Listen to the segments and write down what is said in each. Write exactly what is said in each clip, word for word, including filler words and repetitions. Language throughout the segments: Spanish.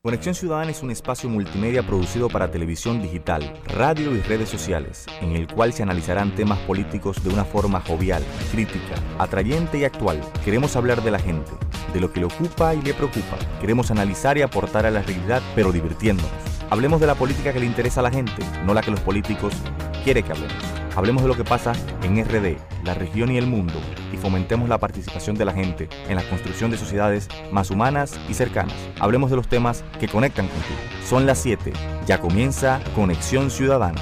Conexión Ciudadana es un espacio multimedia producido para televisión digital, radio y redes sociales, en el cual se analizarán temas políticos de una forma jovial, crítica, atrayente y actual. Queremos hablar de la gente, de lo que le ocupa y le preocupa. Queremos analizar y aportar a la realidad, pero divirtiéndonos. Hablemos de la política que le interesa a la gente, no la que los políticos quieren que hablemos. Hablemos de lo que pasa en R D, la región y el mundo, y fomentemos la participación de la gente en la construcción de sociedades más humanas y cercanas. Hablemos de los temas que conectan contigo. Son las siete. Ya comienza Conexión Ciudadana.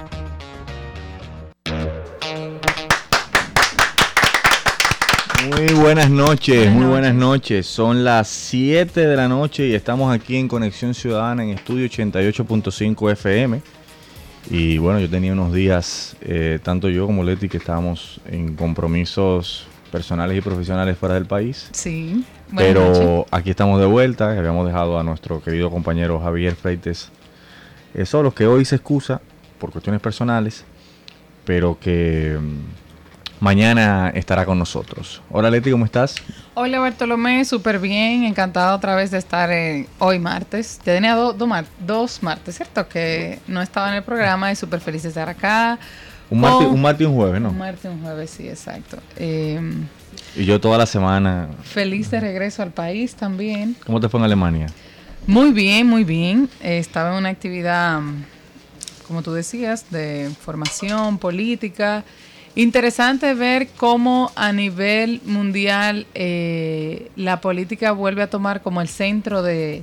Muy buenas noches, buenas muy buenas noches. noches. Son las siete de la noche y estamos aquí en Conexión Ciudadana en Estudio ochenta y ocho punto cinco F M. Y bueno, yo tenía unos días, eh, tanto yo como Leti, que estábamos en compromisos personales y profesionales fuera del país. Sí. Pero noches. Aquí estamos de vuelta, que habíamos dejado a nuestro querido compañero Javier Freites eh, solo, que hoy se excusa por cuestiones personales, pero que um, mañana estará con nosotros. Hola Leti, ¿cómo estás? Hola Bartolomé, súper bien, encantado otra vez de estar eh, hoy martes. Ya tenía do, do mar, dos martes, ¿cierto? Que no estaba en el programa y súper feliz de estar acá. Un martes, un martes y un jueves, ¿no? Un martes y un jueves, sí, exacto. Eh, y yo toda la semana. Feliz de regreso al país también. ¿Cómo te fue en Alemania? Muy bien, muy bien. Eh, estaba en una actividad, como tú decías, de formación política. Interesante ver cómo a nivel mundial eh, la política vuelve a tomar como el centro de,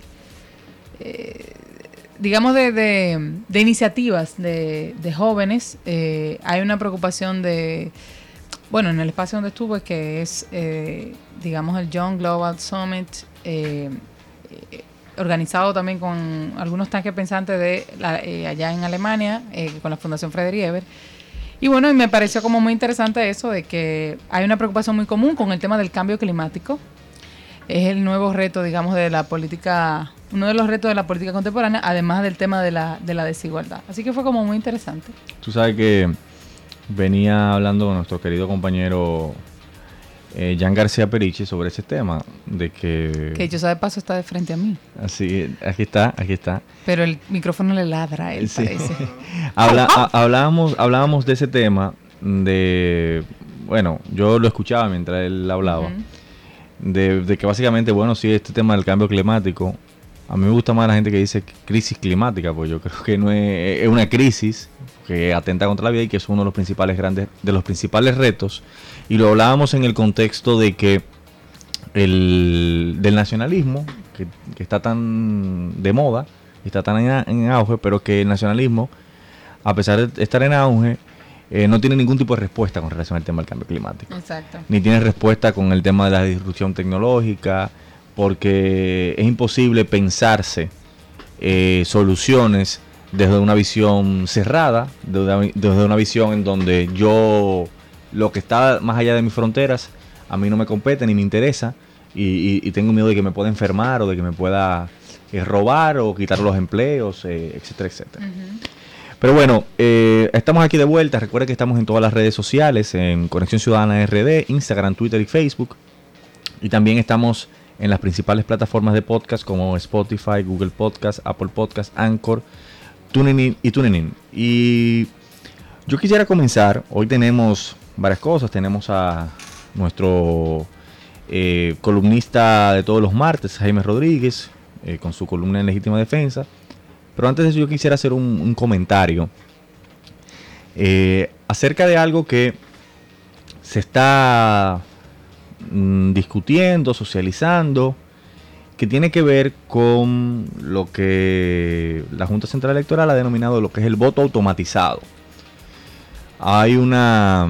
eh, digamos, de, de, de iniciativas de, de jóvenes. Eh, hay una preocupación de, bueno, en el espacio donde estuve, que es, eh, digamos, el Young Global Summit, eh, eh, organizado también con algunos tanques pensantes de la, eh, allá en Alemania, eh, con la Fundación Friedrich Ebert. Y bueno, y me pareció como muy interesante eso de que hay una preocupación muy común con el tema del cambio climático. Es el nuevo reto, digamos, de la política, uno de los retos de la política contemporánea, además del tema de la, de la desigualdad. Así que fue como muy interesante. Tú sabes que venía hablando con nuestro querido compañero eh, Jan García Periche sobre ese tema, de que... Que yo sabe paso está de frente a mí. Así, aquí está, aquí está. Pero el micrófono le ladra a él, sí. Parece. Habla, a, hablábamos, hablábamos de ese tema, de... Bueno, yo lo escuchaba mientras él hablaba, uh-huh. de, de que básicamente, bueno, sí, este tema del cambio climático, a mí me gusta más la gente que dice crisis climática, pues yo creo que no es, es una crisis que atenta contra la vida y que es uno de los principales grandes, de los principales retos. Y lo hablábamos en el contexto de que el del nacionalismo, que, que está tan de moda, está tan en, en auge, pero que el nacionalismo, a pesar de estar en auge, eh, no tiene ningún tipo de respuesta con relación al tema del cambio climático. Exacto. Ni tiene respuesta con el tema de la disrupción tecnológica, porque es imposible pensarse eh, soluciones desde una visión cerrada, desde, desde una visión en donde yo, lo que está más allá de mis fronteras, a mí no me compete ni me interesa, y, y, y tengo miedo de que me pueda enfermar o de que me pueda eh, robar o quitar los empleos, eh, etcétera, etcétera. Uh-huh. Pero bueno, eh, estamos aquí de vuelta. Recuerda que estamos en todas las redes sociales, en Conexión Ciudadana R D, Instagram, Twitter y Facebook. Y también estamos en las principales plataformas de podcast como Spotify, Google Podcast, Apple Podcast, Anchor, TuneIn y TuneIn. Y yo quisiera comenzar. Hoy tenemos varias cosas. Tenemos a nuestro eh, columnista de todos los martes, Jaime Rodríguez, eh, con su columna en Legítima Defensa. Pero antes de eso yo quisiera hacer un, un comentario eh, acerca de algo que se está mm, discutiendo, socializando, que tiene que ver con lo que la Junta Central Electoral ha denominado lo que es el voto automatizado. Hay una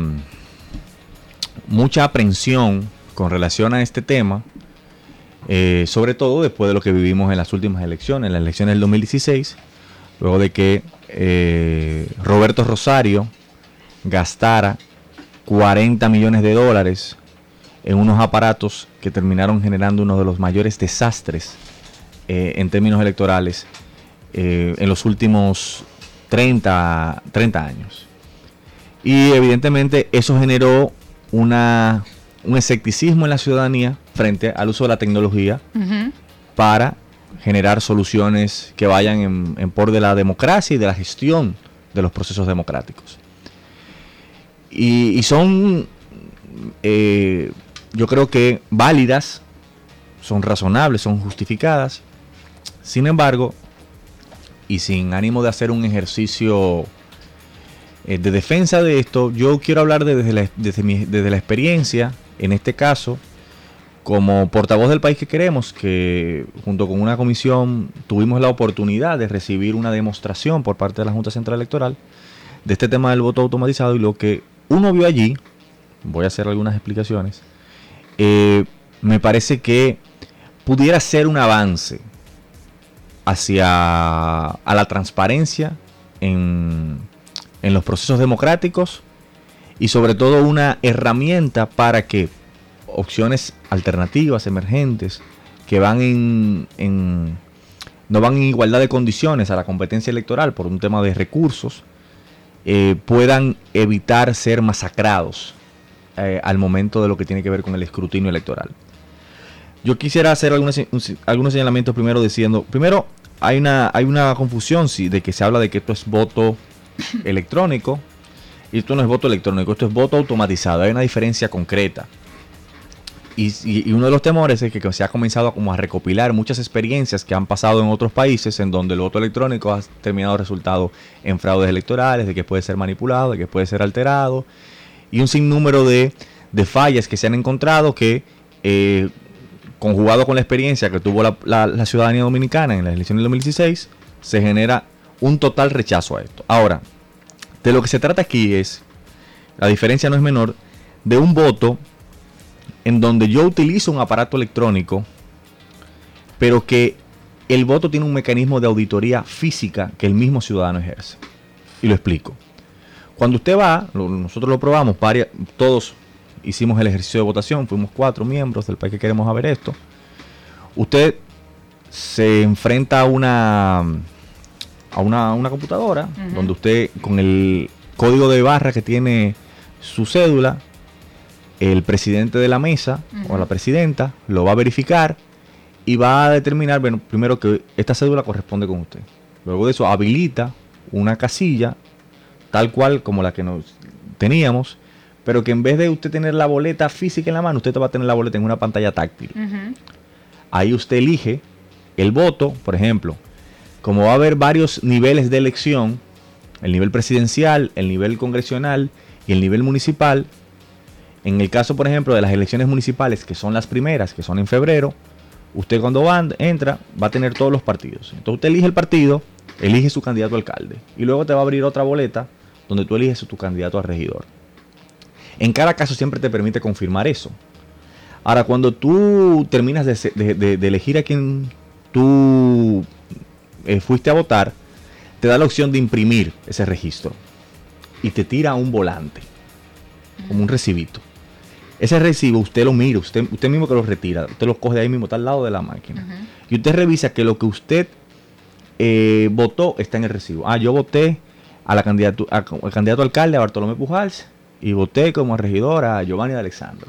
mucha aprensión con relación a este tema, eh, sobre todo después de lo que vivimos en las últimas elecciones, en las elecciones del dos mil dieciséis, luego de que eh, Roberto Rosario gastara cuarenta millones de dólares en unos aparatos que terminaron generando uno de los mayores desastres eh, en términos electorales eh, en los últimos treinta años. Y evidentemente eso generó una, un escepticismo en la ciudadanía frente al uso de la tecnología uh-huh. para generar soluciones que vayan en, en por de la democracia y de la gestión de los procesos democráticos. Y, y son, eh, yo creo que válidas, son razonables, son justificadas. Sin embargo, y sin ánimo de hacer un ejercicio eh, de defensa de esto, yo quiero hablar de, desde, la, desde, mi, desde la experiencia, en este caso, como portavoz del país que queremos, que junto con una comisión tuvimos la oportunidad de recibir una demostración por parte de la Junta Central Electoral de este tema del voto automatizado, y lo que uno vio allí, voy a hacer algunas explicaciones, eh, me parece que pudiera ser un avance hacia a la transparencia en, en los procesos democráticos, y sobre todo una herramienta para que opciones alternativas, emergentes, que van en, en no van en igualdad de condiciones a la competencia electoral por un tema de recursos, eh, puedan evitar ser masacrados eh, al momento de lo que tiene que ver con el escrutinio electoral. Yo quisiera hacer algunos, algunos señalamientos primero diciendo, primero, hay una, hay una confusión sí, de que se habla de que esto es voto electrónico, y esto no es voto electrónico, esto es voto automatizado. Hay una diferencia concreta. Y, y, y uno de los temores es que, que se ha comenzado a, como a recopilar muchas experiencias que han pasado en otros países en donde el voto electrónico ha terminado resultado en fraudes electorales, de que puede ser manipulado, de que puede ser alterado, y un sinnúmero de, de fallas que se han encontrado que, eh, conjugado con la experiencia que tuvo la, la, la ciudadanía dominicana en las elecciones del dos mil dieciséis, se genera un total rechazo a esto. Ahora, de lo que se trata aquí es, la diferencia no es menor, de un voto en donde yo utilizo un aparato electrónico, pero que el voto tiene un mecanismo de auditoría física que el mismo ciudadano ejerce. Y lo explico. Cuando usted va, lo, nosotros lo probamos, varias, todos hicimos el ejercicio de votación, fuimos cuatro miembros del país que queremos a ver esto. Usted se enfrenta a una, a una, una computadora, uh-huh, donde usted con el código de barra que tiene su cédula, el presidente de la mesa, uh-huh, o la presidenta lo va a verificar y va a determinar, bueno, primero que esta cédula corresponde con usted. Luego de eso habilita una casilla tal cual como la que nos teníamos, pero que en vez de usted tener la boleta física en la mano, usted va a tener la boleta en una pantalla táctil. Uh-huh. Ahí usted elige el voto, por ejemplo, como va a haber varios niveles de elección, el nivel presidencial, el nivel congresional y el nivel municipal. En el caso, por ejemplo, de las elecciones municipales, que son las primeras, que son en febrero, usted cuando va, entra, va a tener todos los partidos. Entonces usted elige el partido, elige su candidato a alcalde, y luego te va a abrir otra boleta donde tú eliges tu candidato a regidor. En cada caso siempre te permite confirmar eso. Ahora, cuando tú terminas de, de, de, de elegir a quien tú eh, fuiste a votar, te da la opción de imprimir ese registro y te tira un volante, como un recibito. Ese recibo usted lo mira, usted, usted mismo que lo retira, usted lo coge de ahí mismo, está al lado de la máquina. Uh-huh. Y usted revisa que lo que usted eh, votó está en el recibo. Ah, yo voté a la candidato, a, al candidato alcalde, a Bartolomé Pujals, y voté como regidor a Giovanni de Alexandro.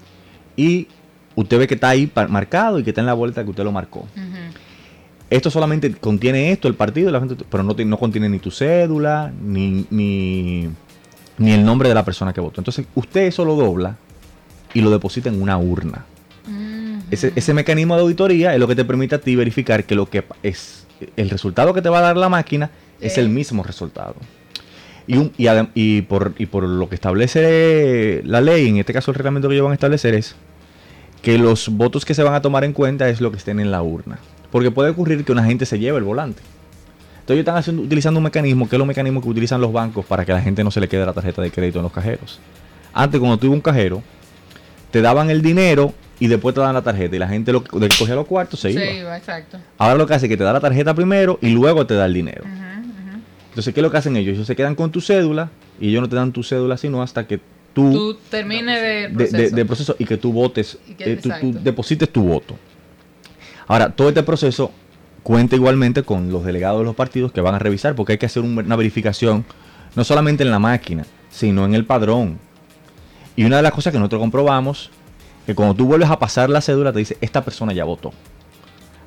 Y usted ve que está ahí marcado y que está en la boleta que usted lo marcó. Uh-huh. Esto solamente contiene esto, el partido, la gente, pero no, te, no contiene ni tu cédula, ni, ni, ni el nombre de la persona que votó. Entonces, usted eso lo dobla y lo deposita en una urna. Uh-huh. Ese, ese mecanismo de auditoría es lo que te permite a ti verificar que lo que es el resultado que te va a dar la máquina sí. es el mismo resultado. Y, un, y, adem, y, por, y por lo que establece la ley, en este caso el reglamento que ellos van a establecer es que los votos que se van a tomar en cuenta es lo que estén en la urna. Porque puede ocurrir que una gente se lleve el volante. Entonces ellos están haciendo, utilizando un mecanismo que es los mecanismos que utilizan los bancos para que a la gente no se le quede la tarjeta de crédito en los cajeros. Antes, cuando tú ibas a un cajero, te daban el dinero y después te daban la tarjeta. Y la gente lo, de que cogía los cuartos se iba. Se iba, exacto. Ahora lo que hace es que te da la tarjeta primero y luego te da el dinero. Uh-huh, uh-huh. Entonces, ¿qué es lo que hacen ellos? Ellos se quedan con tu cédula y ellos no te dan tu cédula sino hasta que tú, tú termines de proceso. De, de, de proceso y que tú votes, y que, eh, tú, tú deposites tu voto. Ahora, todo este proceso cuenta igualmente con los delegados de los partidos que van a revisar, porque hay que hacer un, una verificación no solamente en la máquina, sino en el padrón. Y una de las cosas que nosotros comprobamos, que cuando tú vuelves a pasar la cédula te dice, esta persona ya votó.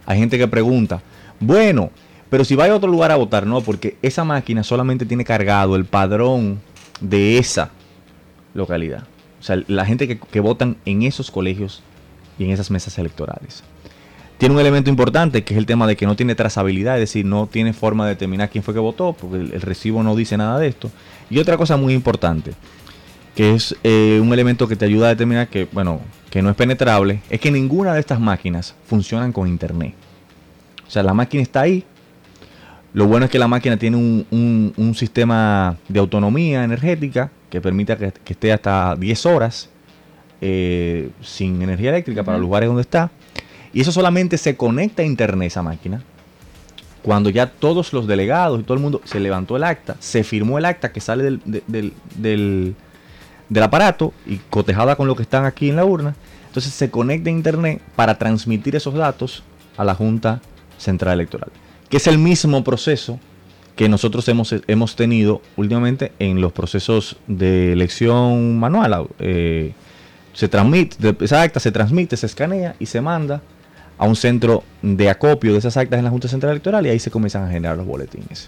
Hay gente que pregunta, bueno, pero si va a otro lugar a votar, no, porque esa máquina solamente tiene cargado el padrón de esa localidad. O sea, la gente que, que votan en esos colegios y en esas mesas electorales. Tiene un elemento importante que es el tema de que no tiene trazabilidad, es decir, no tiene forma de determinar quién fue que votó, porque el, el recibo no dice nada de esto. Y otra cosa muy importante, que es eh, un elemento que te ayuda a determinar que, bueno, que no es penetrable, es que ninguna de estas máquinas funcionan con internet. O sea, la máquina está ahí. Lo bueno es que la máquina tiene un, un, un sistema de autonomía energética que permite que, que esté hasta diez horas eh, sin energía eléctrica para los lugares donde está. Y eso solamente se conecta a internet, esa máquina, cuando ya todos los delegados y todo el mundo se levantó el acta, se firmó el acta que sale del, del, del, del, del aparato y cotejada con lo que están aquí en la urna. Entonces se conecta a internet para transmitir esos datos a la Junta Central Electoral, que es el mismo proceso que nosotros hemos, hemos tenido últimamente en los procesos de elección manual. Eh, se transmite, esa acta se transmite, se escanea y se manda a un centro de acopio de esas actas en la Junta Central Electoral y ahí se comienzan a generar los boletines.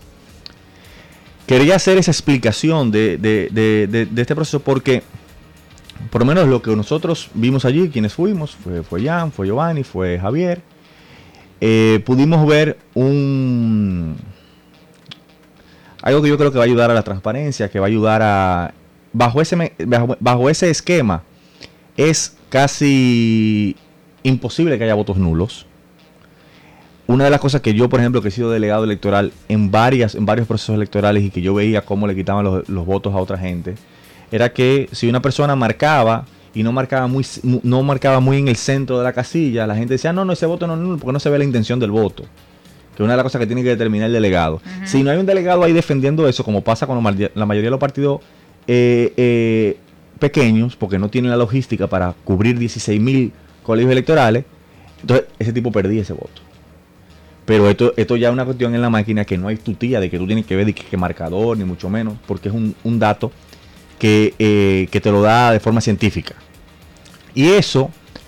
Quería hacer esa explicación de, de, de, de, de este proceso porque, por lo menos lo que nosotros vimos allí, quienes fuimos, fue, fue Jan, fue Giovanni, fue Javier, eh, pudimos ver un algo que yo creo que va a ayudar a la transparencia, que va a ayudar a... Bajo ese, bajo, bajo ese esquema, es casi imposible que haya votos nulos. Una de las cosas que yo, por ejemplo, que he sido delegado electoral en varias en varios procesos electorales y que yo veía cómo le quitaban los, los votos a otra gente, era que si una persona marcaba y no marcaba muy no marcaba muy en el centro de la casilla, la gente decía, no, no, ese voto no es nulo porque no se ve la intención del voto. Que es una de las cosas que tiene que determinar el delegado. Uh-huh. Si no hay un delegado ahí defendiendo eso, como pasa con la mayoría de los partidos eh, eh, pequeños, porque no tienen la logística para cubrir dieciséis mil colegios electorales, entonces ese tipo perdía ese voto. Pero esto esto ya es una cuestión en la máquina que no hay tutía de que tú tienes que ver de que, que marcador, ni mucho menos, porque es un, un dato que, eh, que te lo da de forma científica. Y eso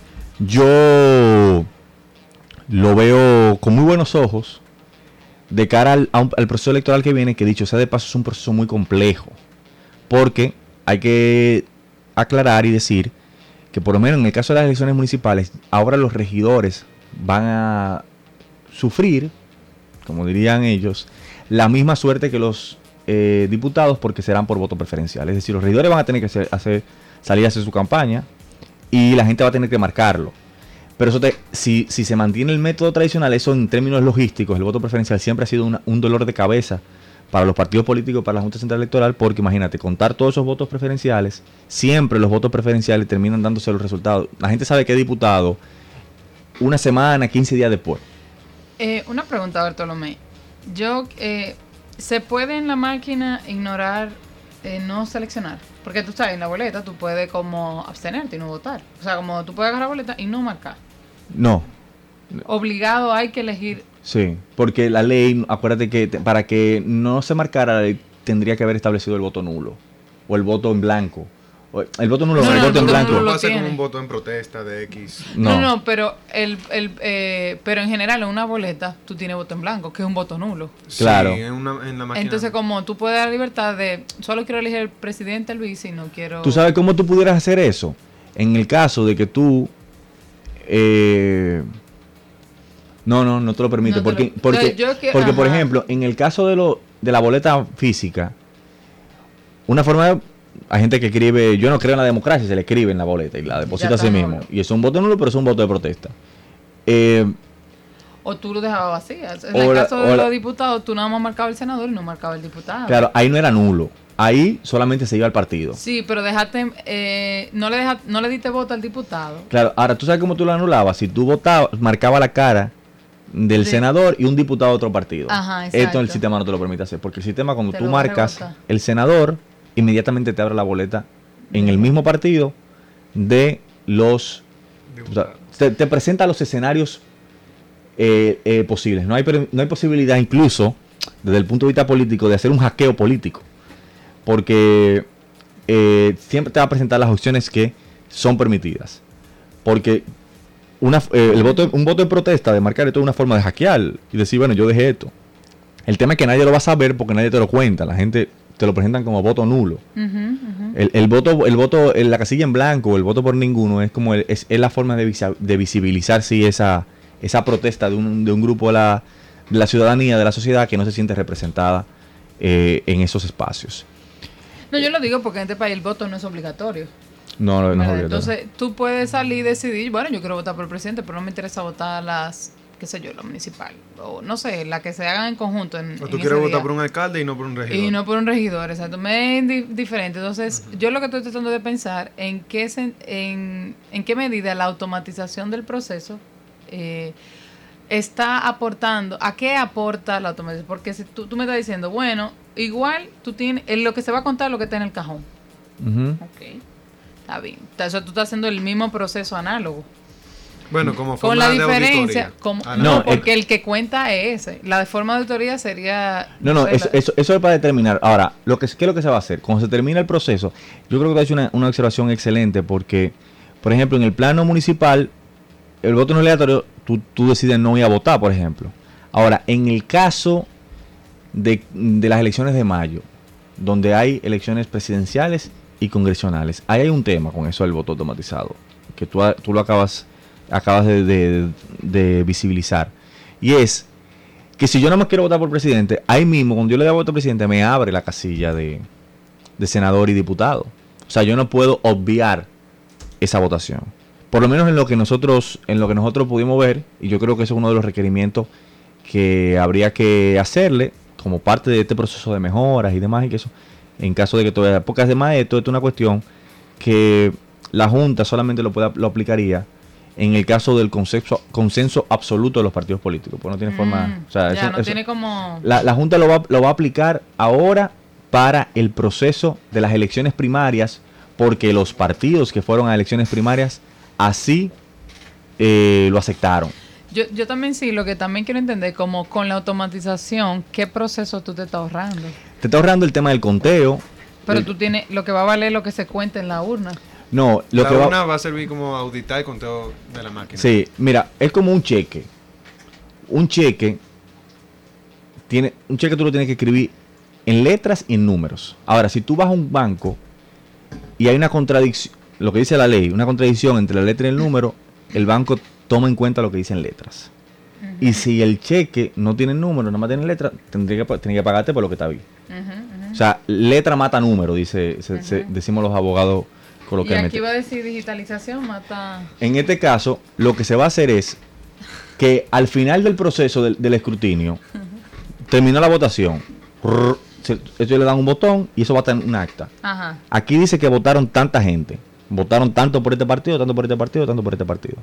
yo lo veo con muy buenos ojos de cara al, un, al proceso electoral que viene, que dicho sea de paso es un proceso muy complejo, porque hay que aclarar y decir que por lo menos en el caso de las elecciones municipales, ahora los regidores van a sufrir, como dirían ellos, la misma suerte que los eh, diputados, porque serán por voto preferencial. Es decir, los regidores van a tener que hacer, hacer, salir a hacer su campaña y la gente va a tener que marcarlo. Pero eso te, si, si se mantiene el método tradicional, eso en términos logísticos, el voto preferencial siempre ha sido una, un dolor de cabeza para los partidos políticos, para la Junta Central Electoral, porque imagínate, contar todos esos votos preferenciales, siempre los votos preferenciales terminan dándose los resultados. La gente sabe que es diputado una semana, quince días después. Eh, una pregunta, Bartolomé. Yo, eh, ¿se puede en la máquina ignorar, eh, no seleccionar? Porque tú sabes, en la boleta tú puedes como abstenerte y no votar. O sea, como tú puedes agarrar la boleta y no marcar. No. Obligado hay que elegir. Sí, porque la ley, acuérdate que te, para que no se marcara la ley, tendría que haber establecido el voto nulo o el voto en blanco. O el voto nulo no, o el no, voto el en blanco. No va a ser como un voto en protesta de X. No, no, no pero el, el eh, pero en general en una boleta tú tienes voto en blanco, que es un voto nulo. Claro. Sí, en, una, en la máquina. Entonces, como tú puedes dar libertad de solo quiero elegir el presidente, el vice y no quiero. ¿Tú sabes cómo tú pudieras hacer eso? En el caso de que tú eh, No, no, no te lo permite. No te porque, lo... porque, yo, yo que, porque por ejemplo, en el caso de lo de la boleta física, una forma de... Hay gente que escribe, yo no creo en la democracia, se le escribe en la boleta y la deposita a sí mismo. Y es un voto nulo, pero es un voto de protesta. Eh, o tú lo dejabas vacía. En el la, caso de la, los diputados, tú nada más marcabas el senador y no marcabas el diputado. Claro, ahí no era nulo. Ahí solamente se iba al partido. Sí, pero dejaste, eh, no le dejaste, no le diste voto al diputado. Claro, ahora tú sabes cómo tú lo anulabas. Si tú votabas, marcaba la cara del sí. senador y un diputado de otro partido. Ajá, esto el sistema no te lo permite hacer, porque el sistema cuando te tú marcas rebota. El senador, inmediatamente te abre la boleta en el mismo partido de los... O sea, te, te presenta los escenarios eh, eh, posibles. No hay, no hay posibilidad incluso, desde el punto de vista político, de hacer un hackeo político, porque eh, siempre te va a presentar las opciones que son permitidas. Porque una, eh, el voto, un voto de protesta, de marcar esto es una forma de hackear y decir, bueno, yo dejé esto. El tema es que nadie lo va a saber porque nadie te lo cuenta. La gente te lo presentan como voto nulo. Uh-huh, uh-huh. El, el voto, el voto, en la casilla en blanco, el voto por ninguno, es como el, es, es la forma de, visa, de visibilizar sí, esa, esa protesta de un, de un grupo de la, de la ciudadanía, de la sociedad que no se siente representada eh, en esos espacios. No, yo lo digo porque en este país el voto no es obligatorio. No, no, no es obligatorio. Entonces, tú puedes salir y decidir, bueno, yo quiero votar por el presidente, pero no me interesa votar las, qué sé yo, la municipal. O no sé, la que se hagan en conjunto. En, o tú en quieres votar día. por un alcalde y no por un regidor. Y no por un regidor, exacto. Me es di- diferente. Entonces, uh-huh. yo lo que estoy tratando de pensar en qué, sen- en, en qué medida la automatización del proceso eh, está aportando, ¿a qué aporta la automatización? Porque si tú, tú me estás diciendo, bueno, igual tú tienes, en lo que se va a contar lo que está en el cajón. Uh-huh. Ok, está bien. O sea, tú estás haciendo el mismo proceso análogo. Bueno, como con forma la de diferencia, auditoría. como, Ah, no, no, porque el, el que cuenta es ese. La de forma de auditoría sería... No, no, sé, eso, la, eso, eso es para determinar. Ahora, lo que, ¿qué es lo que se va a hacer? Cuando se termina el proceso, yo creo que te has hecho una, una observación excelente porque, por ejemplo, en el plano municipal, el voto no obligatorio, tú, tú decides no ir a votar, por ejemplo. Ahora, en el caso de, de las elecciones de mayo, donde hay elecciones presidenciales y congresionales, ahí hay un tema con eso del voto automatizado, que tú, tú lo acabas, acabas de, de, de visibilizar. Y es que si yo no me quiero votar por presidente, ahí mismo, cuando yo le doy a voto al presidente, me abre la casilla de, de senador y diputado. O sea, yo no puedo obviar esa votación. Por lo menos en lo que nosotros, en lo que nosotros pudimos ver, y yo creo que eso es uno de los requerimientos que habría que hacerle como parte de este proceso de mejoras y demás, y que eso, en caso de que todavía, porque además esto es una cuestión que la Junta solamente lo, pueda, lo aplicaría en el caso del consenso, consenso absoluto de los partidos políticos, pues no tiene mm, forma, o sea, ya, eso, no eso, tiene como... la, la Junta lo va, lo va a aplicar ahora para el proceso de las elecciones primarias, porque los partidos que fueron a elecciones primarias así eh, lo aceptaron. Yo, yo también sí, lo que también quiero entender, como con la automatización, ¿qué proceso tú te estás ahorrando? Te está ahorrando el tema del conteo. Pero el, tú tienes, lo que va a valer lo que se cuenta en la urna. No, lo la que urna va, va a servir como auditar el conteo de la máquina. Sí, mira, es como un cheque. Un cheque tiene, un cheque tú lo tienes que escribir en letras y en números. Ahora, si tú vas a un banco y hay una contradicción, lo que dice la ley, una contradicción entre la letra y el número, el banco toma en cuenta lo que dicen letras. Uh-huh. Y si el cheque no tiene número, nada más tiene letra, tendría que, tendría que pagarte por lo que está ahí. Uh-huh, uh-huh. O sea, letra mata número, dice, se, uh-huh. se, decimos los abogados coloquialmente. Y aquí va a decir digitalización mata... En este caso, lo que se va a hacer es que al final del proceso del, del escrutinio, uh-huh. terminó la votación, rrr, se, ellos le dan un botón y eso va a estar en un acta. Ajá. Aquí dice que votaron tanta gente. Votaron tanto por este partido, tanto por este partido, tanto por este partido.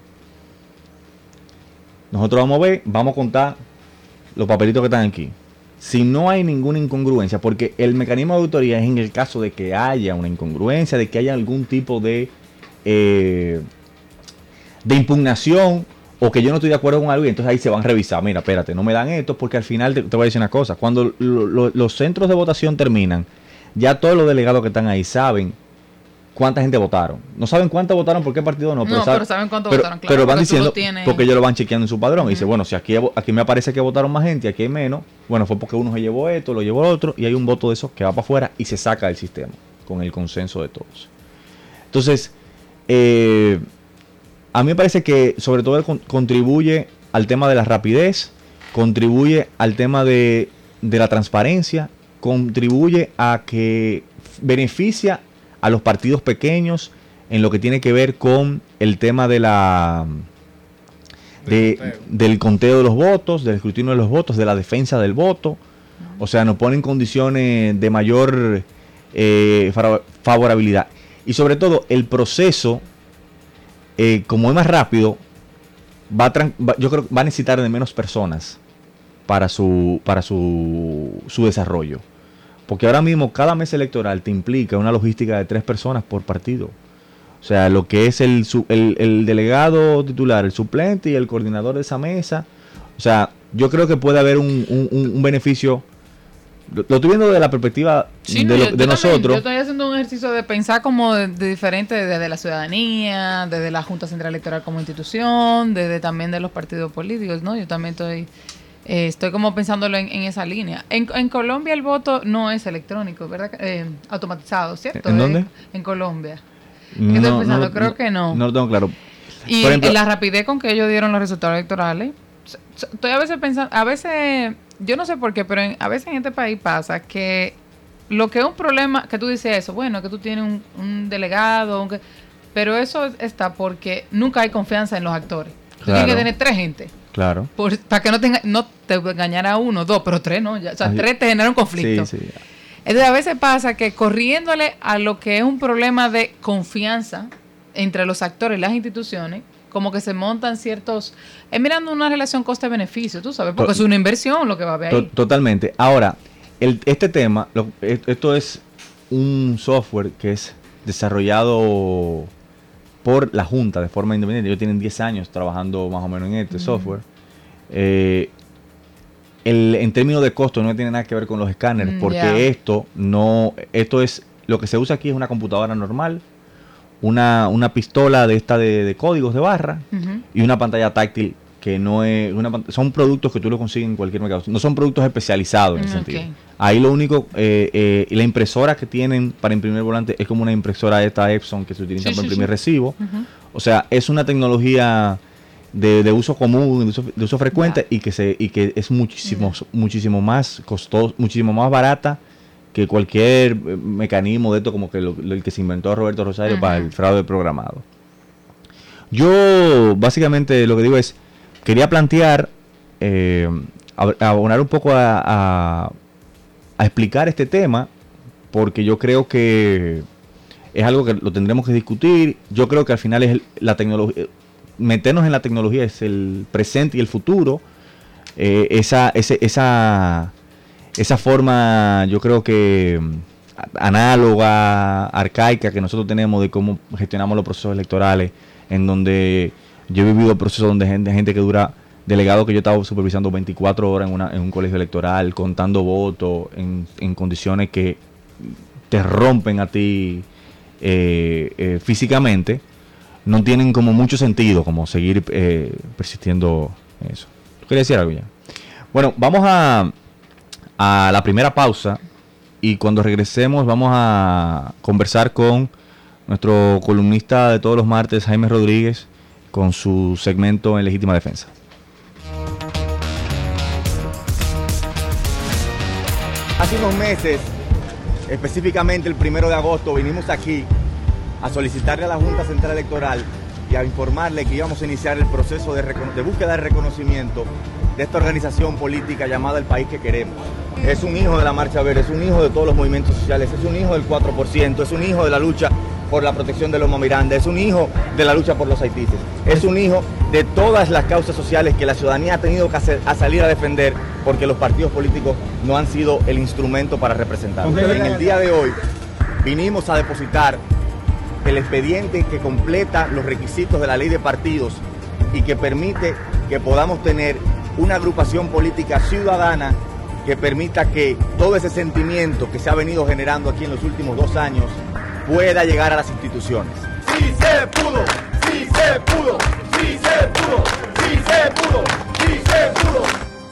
Nosotros vamos a ver, vamos a contar los papelitos que están aquí. Si no hay ninguna incongruencia, porque el mecanismo de auditoría es en el caso de que haya una incongruencia, de que haya algún tipo de eh, de impugnación o que yo no estoy de acuerdo con algo y entonces ahí se van a revisar. Mira, espérate, no me dan esto porque al final te, te voy a decir una cosa. Cuando lo, lo, los centros de votación terminan, ya todos los delegados que están ahí saben cuánta gente votaron. No saben cuánto votaron por qué partido no, pero, no, saben, pero saben cuánto pero, votaron, claro. Pero van diciendo, tienes... porque ellos lo van chequeando en su padrón. Uh-huh. Y dice, bueno, si aquí, aquí me aparece que votaron más gente y aquí hay menos, bueno, fue porque uno se llevó esto, lo llevó el otro, y hay un voto de esos que va para afuera y se saca del sistema con el consenso de todos. Entonces, eh, a mí me parece que sobre todo con, contribuye al tema de la rapidez, contribuye al tema de, de la transparencia, contribuye a que beneficia a los partidos pequeños en lo que tiene que ver con el tema de la de, conteo. del conteo de los votos, del escrutinio de los votos, de la defensa del voto. O sea, nos pone en condiciones de mayor eh, favorabilidad. Y sobre todo, el proceso, eh, como es más rápido, va a va, yo creo que va a necesitar de menos personas para su para su, su desarrollo. Porque ahora mismo cada mesa electoral te implica una logística de tres personas por partido. O sea, lo que es el, el, el delegado titular, el suplente y el coordinador de esa mesa. O sea, yo creo que puede haber un, un, un beneficio. Lo, lo estoy viendo desde la perspectiva sí, de, no, lo, de nosotros. Yo estoy haciendo un ejercicio de pensar como de, de diferente, desde la ciudadanía, desde la Junta Central Electoral como institución, desde también de los partidos políticos, ¿no? Yo también estoy eh, estoy como pensándolo en, en esa línea. En, en Colombia el voto no es electrónico, ¿verdad? Eh, automatizado, ¿cierto? ¿En dónde? En, en Colombia. No, ¿Qué estoy pensando? no, Creo no, que no. No lo tengo claro. Y Por ejemplo, en la rapidez con que ellos dieron los resultados electorales, estoy a veces pensando, a veces, yo no sé por qué, pero en, a veces en este país pasa que lo que es un problema, que tú dices eso, bueno, que tú tienes un, un delegado, un que, pero eso está porque nunca hay confianza en los actores. Tú Claro. tienes que tener tres gente. Claro. Por, para que no, tenga, no te engañara uno, dos, pero tres no. Ya, o sea, Así- tres te generan un conflicto. Sí, sí. Entonces a veces pasa que corriéndole a lo que es un problema de confianza entre los actores y las instituciones, como que se montan ciertos... Es mirando una relación coste-beneficio, tú sabes, porque To- es una inversión lo que va a haber To- ahí. Totalmente. Ahora, el, este tema, lo- e- esto es un software que es desarrollado por la Junta de forma independiente. Ellos tienen diez años trabajando más o menos en este Ujú. software. Eh, el, en términos de costo no tiene nada que ver con los escáneres, Mm, porque ya. esto no, esto es, lo que se usa aquí es una computadora normal, una, una pistola de esta de, de códigos de barra, Ujú. y una pantalla táctil que no es una pan- son productos que tú lo consigues en cualquier mercado, no son productos especializados en ese Mm, sentido. ok. Ahí lo único, eh, eh, y la impresora que tienen para imprimir volante es como una impresora esta Epson que se utiliza Sí, para sí, imprimir sí. recibo. Ujú. O sea, es una tecnología de, de uso común, de uso, de uso frecuente, Ya. y que se y que es muchísimo muchísimo más costoso, muchísimo más barata que cualquier eh, mecanismo de esto, como que lo, lo- el que se inventó Roberto Rosario Ujú. para el fraude programado. Yo básicamente lo que digo es, quería plantear, eh, ab- abonar un poco a, a, a explicar este tema, porque yo creo que es algo que lo tendremos que discutir. Yo creo que al final es el- la tecnología, meternos en la tecnología es el presente y el futuro. Eh, esa, ese, esa, esa forma, yo creo que mm, a- análoga, arcaica que nosotros tenemos de cómo gestionamos los procesos electorales, en donde yo he vivido procesos donde gente, gente que dura, delegados que yo estaba supervisando veinticuatro horas en, una, en un colegio electoral, contando votos en, en condiciones que te rompen a ti eh, eh, físicamente, no tienen como mucho sentido como seguir eh, persistiendo en eso. ¿Tú querías decir algo ya? Bueno, vamos a, a la primera pausa y cuando regresemos vamos a conversar con nuestro columnista de todos los martes, Jaime Rodríguez, con su segmento en Legítima Defensa. Hace unos meses, específicamente el primero de agosto, vinimos aquí a solicitarle a la Junta Central Electoral y a informarle que íbamos a iniciar el proceso de, recono- de búsqueda de reconocimiento de esta organización política llamada El País que Queremos. Es un hijo de la Marcha Verde, es un hijo de todos los movimientos sociales, es un hijo del cuatro por ciento, es un hijo de la lucha por la protección de Loma Miranda, es un hijo de la lucha por los haitíes, es un hijo de todas las causas sociales que la ciudadanía ha tenido que hacer, a salir a defender porque los partidos políticos no han sido el instrumento para representarlos. En el día de hoy vinimos a depositar el expediente que completa los requisitos de la ley de partidos y que permite que podamos tener una agrupación política ciudadana que permita que todo ese sentimiento que se ha venido generando aquí en los últimos dos años pueda llegar a las instituciones. Sí se pudo, sí se pudo, sí se pudo, sí se pudo, sí se pudo.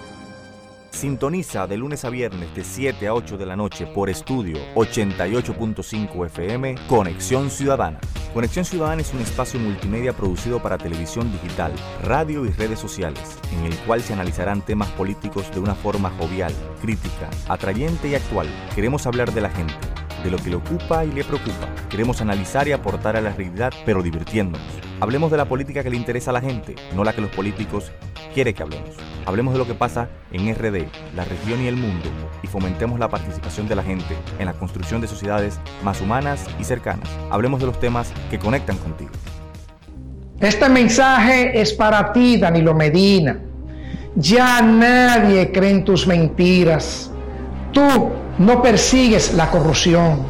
Sintoniza de lunes a viernes de siete a ocho de la noche por Estudio ochenta y ocho punto cinco F M, Conexión Ciudadana. Conexión Ciudadana es un espacio multimedia producido para televisión digital, radio y redes sociales, en el cual se analizarán temas políticos de una forma jovial, crítica, atrayente y actual. Queremos hablar de la gente, de lo que le ocupa y le preocupa. Queremos analizar y aportar a la realidad, pero divirtiéndonos. Hablemos de la política que le interesa a la gente, no la que los políticos quieren que hablemos. Hablemos de lo que pasa en R D, la región y el mundo, y fomentemos la participación de la gente en la construcción de sociedades más humanas y cercanas. Hablemos de los temas que conectan contigo. Este mensaje es para ti, Danilo Medina. Ya nadie cree en tus mentiras. Tú no persigues la corrupción.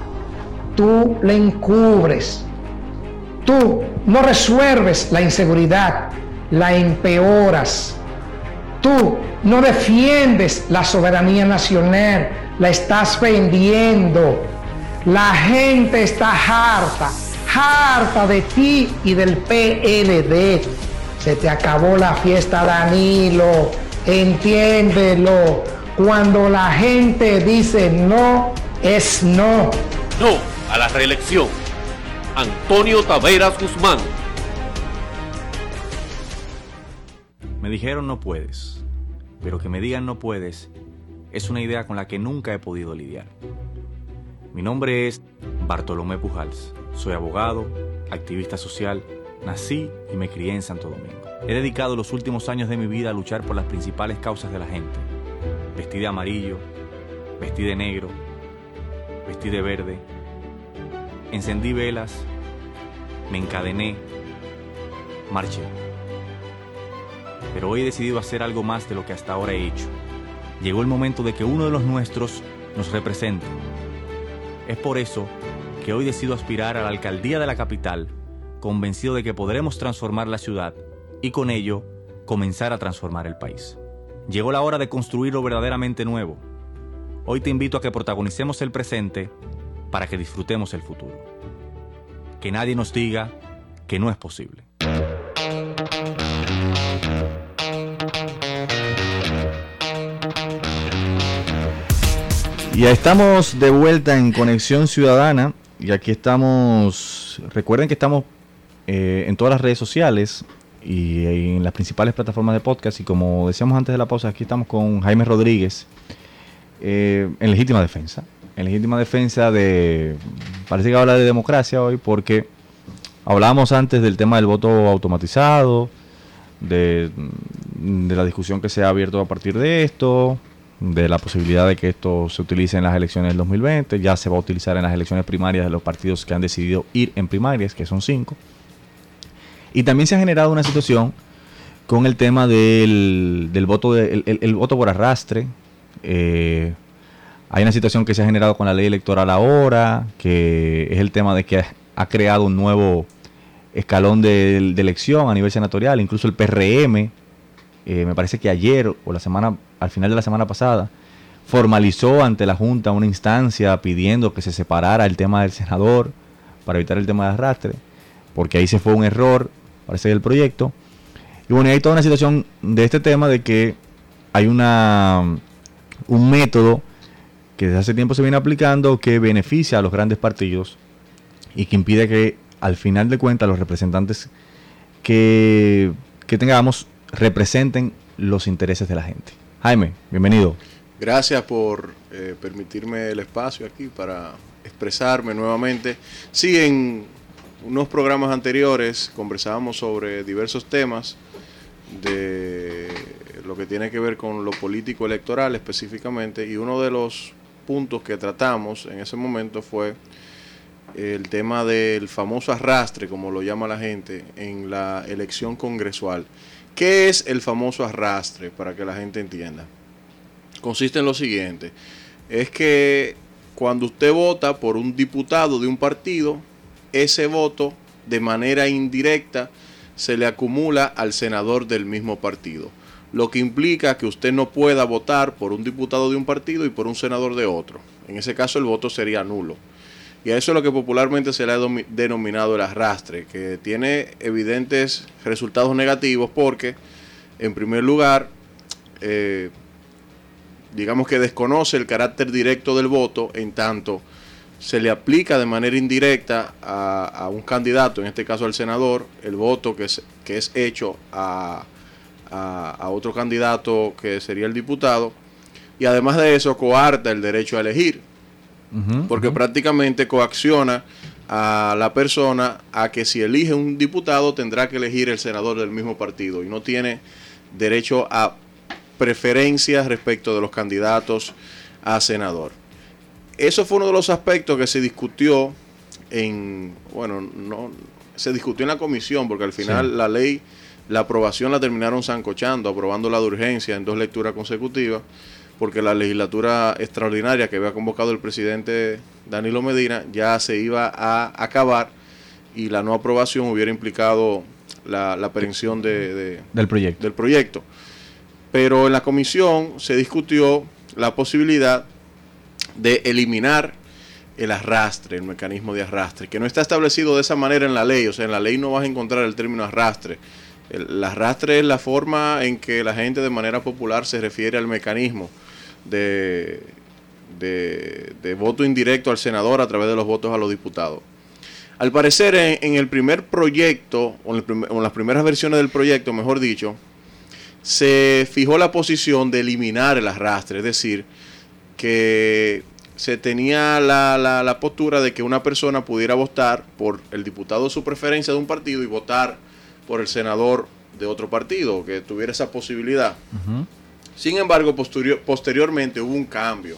Tú la encubres. Tú no resuelves la inseguridad, la empeoras. Tú no defiendes la soberanía nacional, la estás vendiendo. La gente está harta, harta de ti y del P L D. Se te acabó la fiesta, Danilo. Entiéndelo. Cuando la gente dice no, es no. No a la reelección. Antonio Taveras Guzmán. Me dijeron no puedes, pero que me digan no puedes es una idea con la que nunca he podido lidiar. Mi nombre es Bartolomé Pujals. Soy abogado, activista social, nací y me crié en Santo Domingo. He dedicado los últimos años de mi vida a luchar por las principales causas de la gente. Vestí de amarillo, vestí de negro, vestí de verde, encendí velas, me encadené, marché. Pero hoy he decidido hacer algo más de lo que hasta ahora he hecho. Llegó el momento de que uno de los nuestros nos represente. Es por eso que hoy decido aspirar a la alcaldía de la capital, convencido de que podremos transformar la ciudad y con ello comenzar a transformar el país. Llegó la hora de construir lo verdaderamente nuevo. Hoy te invito a que protagonicemos el presente para que disfrutemos el futuro. Que nadie nos diga que no es posible. Y ya estamos de vuelta en Conexión Ciudadana y aquí estamos, recuerden que estamos eh, en todas las redes sociales y en las principales plataformas de podcast y como decíamos antes de la pausa, aquí estamos con Jaime Rodríguez eh, en legítima defensa, en legítima defensa de, parece que habla de democracia hoy porque hablábamos antes del tema del voto automatizado, de, de la discusión que se ha abierto a partir de esto, de la posibilidad de que esto se utilice en las elecciones del dos mil veinte, ya se va a utilizar en las elecciones primarias de los partidos que han decidido ir en primarias, que son cinco. Y también se ha generado una situación con el tema del, del voto de, el, el, el voto por arrastre. Eh, hay una situación que se ha generado con la ley electoral ahora, que es el tema de que ha, ha creado un nuevo escalón de, de elección a nivel senatorial, incluso el P R M. Eh, me parece que ayer o la semana, al final de la semana pasada, formalizó ante la Junta una instancia pidiendo que se separara el tema del senador para evitar el tema de arrastre, porque ahí se fue un error, parece, del proyecto. Y bueno, hay toda una situación de este tema de que hay una un método que desde hace tiempo se viene aplicando que beneficia a los grandes partidos y que impide que al final de cuentas los representantes que, que tengamos representen los intereses de la gente. Jaime, bienvenido. Gracias por eh, permitirme el espacio aquí para expresarme nuevamente. Sí, en unos programas anteriores conversábamos sobre diversos temas de lo que tiene que ver con lo político electoral específicamente, y uno de los puntos que tratamos en ese momento fue el tema del famoso arrastre, como lo llama la gente, en la elección congresual. ¿Qué es el famoso arrastre? Para que la gente entienda. Consiste en lo siguiente. Es que cuando usted vota por un diputado de un partido, ese voto de manera indirecta se le acumula al senador del mismo partido. Lo que implica que usted no pueda votar por un diputado de un partido y por un senador de otro. En ese caso el voto sería nulo. Y a eso es lo que popularmente se le ha denominado el arrastre, que tiene evidentes resultados negativos porque, en primer lugar, eh, digamos que desconoce el carácter directo del voto, en tanto se le aplica de manera indirecta a, a un candidato, en este caso al senador, el voto que es, que es hecho a, a, a otro candidato que sería el diputado, y además de eso coarta el derecho a elegir. Uh-huh, porque uh-huh. prácticamente coacciona a la persona a que si elige un diputado tendrá que elegir el senador del mismo partido y no tiene derecho a preferencias respecto de los candidatos a senador. Eso fue uno de los aspectos que se discutió en, bueno, no se discutió en la comisión, porque al final sí. la ley, la aprobación la terminaron sancochando, aprobándola de urgencia en dos lecturas consecutivas, porque la legislatura extraordinaria que había convocado el presidente Danilo Medina ya se iba a acabar y la no aprobación hubiera implicado la, la aprehensión de, de, del proyecto. del proyecto. Pero en la comisión se discutió la posibilidad de eliminar el arrastre, el mecanismo de arrastre, que no está establecido de esa manera en la ley. O sea, en la ley no vas a encontrar el término arrastre. El, el arrastre es la forma en que la gente de manera popular se refiere al mecanismo de, de, de voto indirecto al senador a través de los votos a los diputados. Al parecer, en, en el primer proyecto, o en, el prim- o en las primeras versiones del proyecto, mejor dicho, se fijó la posición de eliminar el arrastre, es decir, que se tenía la, la, la postura de que una persona pudiera votar por el diputado de su preferencia de un partido y votar por el senador de otro partido, que tuviera esa posibilidad. Uh-huh. Sin embargo, posterior, posteriormente hubo un cambio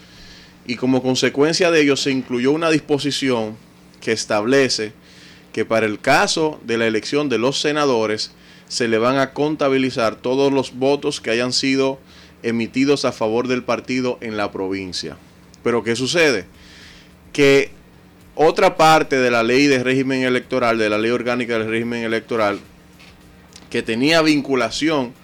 y como consecuencia de ello se incluyó una disposición que establece que para el caso de la elección de los senadores se le van a contabilizar todos los votos que hayan sido emitidos a favor del partido en la provincia. Pero ¿qué sucede? Que otra parte de la ley de régimen electoral, de la ley orgánica del régimen electoral, que tenía vinculación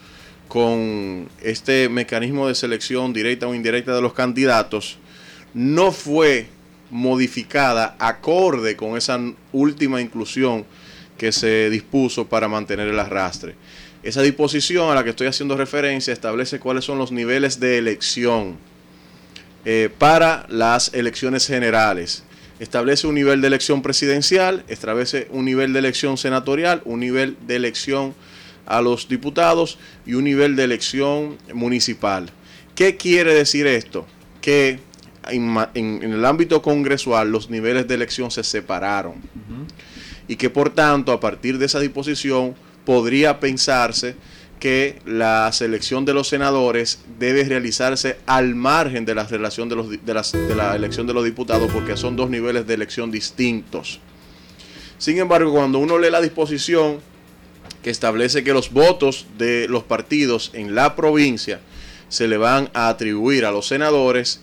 con este mecanismo de selección directa o indirecta de los candidatos, no fue modificada acorde con esa última inclusión que se dispuso para mantener el arrastre. Esa disposición a la que estoy haciendo referencia establece cuáles son los niveles de elección Eh, para las elecciones generales. Establece un nivel de elección presidencial, establece un nivel de elección senatorial, un nivel de elección a los diputados y un nivel de elección municipal. ¿Qué quiere decir esto? Que en, en, en el ámbito congresual los niveles de elección se separaron. Uh-huh. Y que por tanto, a partir de esa disposición, podría pensarse que la selección de los senadores debe realizarse al margen de la relación de, los, de, las, de la elección de los diputados, porque son dos niveles de elección distintos. Sin embargo, cuando uno lee la disposición que establece que los votos de los partidos en la provincia se le van a atribuir a los senadores,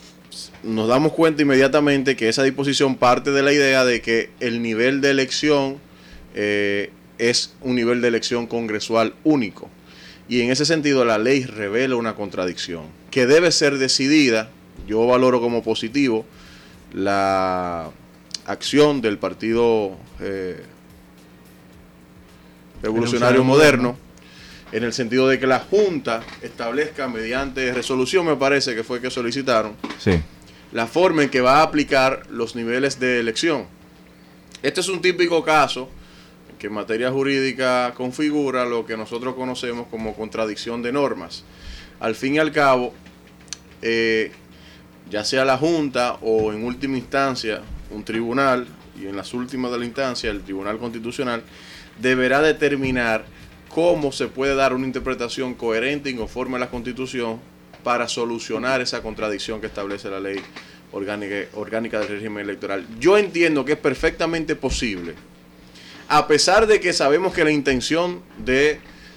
nos damos cuenta inmediatamente que esa disposición parte de la idea de que el nivel de elección eh, es un nivel de elección congresual único. Y en ese sentido la ley revela una contradicción que debe ser decidida. Yo valoro como positivo la acción del Partido eh, Revolucionario Moderno, en el sentido de que la Junta establezca mediante resolución, me parece que fue que solicitaron, sí, la forma en que va a aplicar los niveles de elección. Este es un típico caso que en materia jurídica configura lo que nosotros conocemos como contradicción de normas. Al fin y al cabo, eh, ya sea la Junta o en última instancia un tribunal, y en las últimas de la instancia el Tribunal Constitucional, deberá determinar cómo se puede dar una interpretación coherente y conforme a la Constitución para solucionar esa contradicción que establece la ley orgánica, orgánica del régimen electoral. Yo entiendo que es perfectamente posible, a pesar de que sabemos que la intención de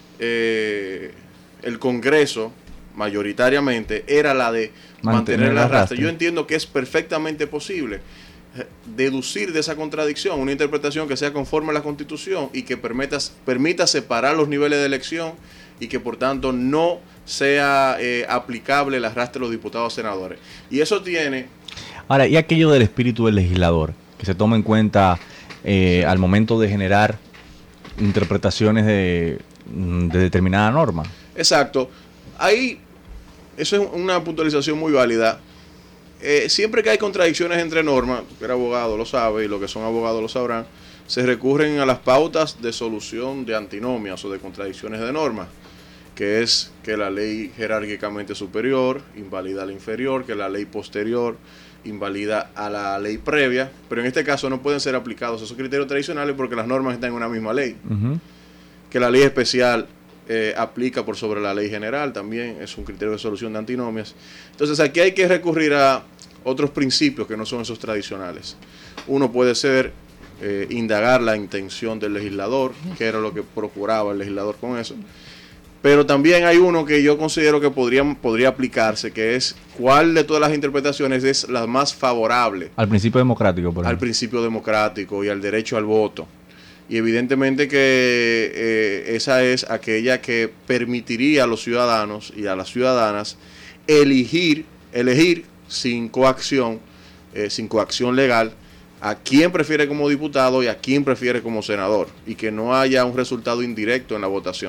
eh, el Congreso mayoritariamente era la de mantener, mantener el arrastre. arrastre. Yo entiendo que es perfectamente posible deducir de esa contradicción una interpretación que sea conforme a la Constitución y que permita, permita separar los niveles de elección y que por tanto no sea eh, aplicable el arrastre de los diputados senadores. Y eso tiene... Ahora, y aquello del espíritu del legislador, que se toma en cuenta eh, al momento de generar interpretaciones de, de determinada norma. Exacto. Ahí, eso es una puntualización muy válida. Eh, siempre que hay contradicciones entre normas, que era abogado lo sabe y los que son abogados lo sabrán, se recurren a las pautas de solución de antinomias o de contradicciones de normas, que es que la ley jerárquicamente superior invalida a la inferior, que la ley posterior invalida a la ley previa, pero en este caso no pueden ser aplicados esos criterios tradicionales porque las normas están en una misma ley. Uh-huh. Que la ley especial eh, aplica por sobre la ley general también es un criterio de solución de antinomias. Entonces aquí hay que recurrir a otros principios que no son esos tradicionales. Uno puede ser eh, indagar la intención del legislador, que era lo que procuraba el legislador con eso. Pero también hay uno que yo considero que podría, podría aplicarse, que es cuál de todas las interpretaciones es la más favorable. Al principio democrático, por ejemplo. Al principio democrático y al derecho al voto. Y evidentemente que eh, esa es aquella que permitiría a los ciudadanos y a las ciudadanas elegir, elegir sin coacción eh, sin coacción legal, a quién prefiere como diputado y a quién prefiere como senador, y que no haya un resultado indirecto en la votación.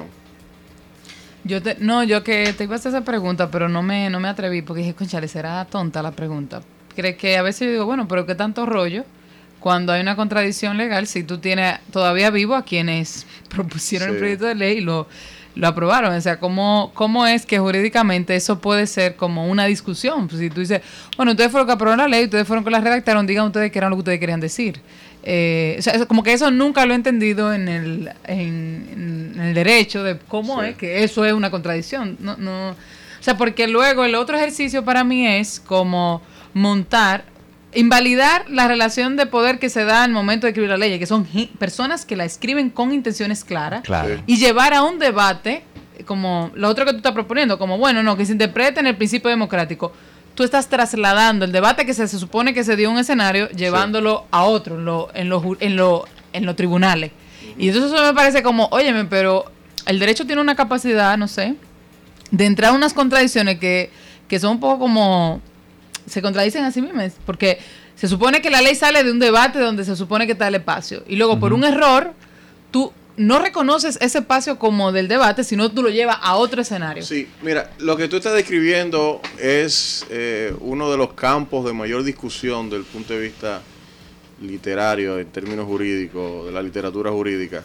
Yo te, no, yo que te iba a hacer esa pregunta, pero no me, no me atreví porque dije, conchale, será tonta la pregunta. Creo que a veces yo digo, bueno, pero qué tanto rollo cuando hay una contradicción legal si tú tienes todavía vivo a quienes propusieron sí. el proyecto de ley y lo, lo aprobaron. O sea, ¿cómo, ¿cómo es que jurídicamente eso puede ser como una discusión? Pues si tú dices, bueno, ustedes fueron los que aprobaron la ley, ustedes fueron los que la redactaron, digan ustedes qué era lo que ustedes querían decir. Eh, o sea, eso, como que eso nunca lo he entendido en el, en, en el derecho de cómo sí. es que eso es una contradicción. No, no, o sea, porque luego el otro ejercicio para mí es como montar, invalidar la relación de poder que se da al momento de escribir la ley, que son personas que la escriben con intenciones claras, claro. y llevar a un debate, como lo otro que tú estás proponiendo, como bueno, no, que se interprete en el principio democrático. Tú estás trasladando el debate que se, se supone que se dio en un escenario, llevándolo sí. a otro, en los en lo, en lo, en los tribunales. Uh-huh. Y entonces eso me parece como, óyeme, pero el derecho tiene una capacidad, no sé, de entrar a unas contradicciones que, que son un poco como, se contradicen a sí mismas, porque se supone que la ley sale de un debate donde se supone que está el espacio, y luego uh-huh. por un error, tú no reconoces ese espacio como del debate, sino tú lo llevas a otro escenario. Sí, mira, lo que tú estás describiendo es eh, uno de los campos de mayor discusión desde el punto de vista literario, en términos jurídicos, de la literatura jurídica.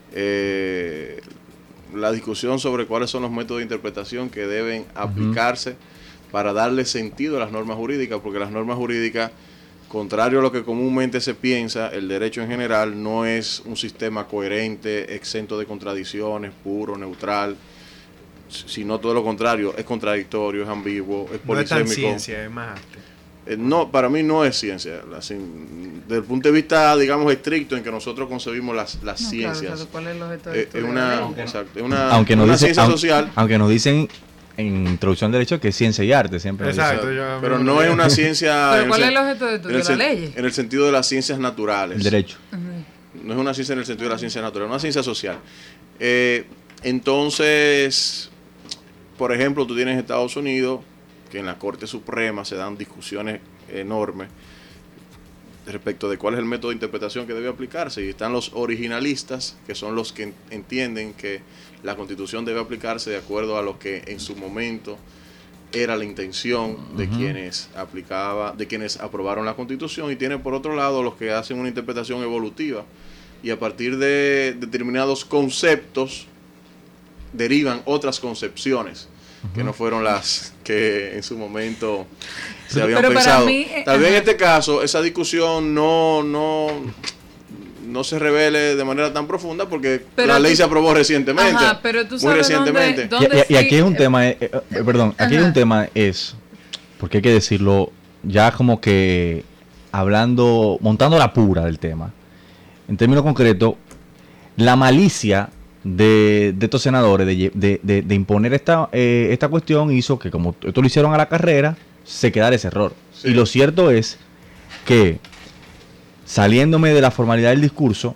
Eh, la discusión sobre cuáles son los métodos de interpretación que deben aplicarse uh-huh. para darle sentido a las normas jurídicas, porque las normas jurídicas, contrario a lo que comúnmente se piensa, el derecho en general no es un sistema coherente, exento de contradicciones, puro, neutral, sino todo lo contrario, es contradictorio, es ambiguo, es polisémico. No es tan ciencia, es más arte. Eh, no, para mí no es ciencia. La, desde el punto de vista, digamos, estricto en que nosotros concebimos las, las no, ciencias. Claro, o sea, ¿cuál es el objeto eh, es una, aunque, exacto, es una, aunque una dice, ciencia aunque, social. Aunque nos dicen en introducción de derecho que es ciencia y arte siempre. Exacto, yo, pero no es una ciencia. ¿Pero cuál es el objeto de, tu, de la ley? En el sentido de las ciencias naturales. El derecho. Uh-huh. No es una ciencia en el sentido de las ciencias naturales, es una ciencia social. Eh, entonces, por ejemplo, tú tienes Estados Unidos, que en la Corte Suprema se dan discusiones enormes respecto de cuál es el método de interpretación que debe aplicarse, y están los originalistas, que son los que entienden que la Constitución debe aplicarse de acuerdo a lo que en su momento era la intención de uh-huh. quienes aplicaba, de quienes aprobaron la Constitución, y tiene por otro lado los que hacen una interpretación evolutiva, y a partir de determinados conceptos derivan otras concepciones uh-huh. que no fueron las que en su momento se habían pero pensado. Mí, Tal vez en este caso esa discusión no no no se revele de manera tan profunda porque pero la ley tú, se aprobó recientemente, ajá, pero tú sabes muy recientemente. Dónde, dónde y, y, y aquí es un tema, eh, eh, perdón, aquí ajá. hay un tema es, porque hay que decirlo ya como que hablando, montando la pura del tema. En términos concretos, la malicia de, de estos senadores de, de, de, de imponer esta, eh, esta cuestión hizo que, como esto lo hicieron a la carrera, se quedara ese error. Sí. Y lo cierto es que, saliéndome de la formalidad del discurso,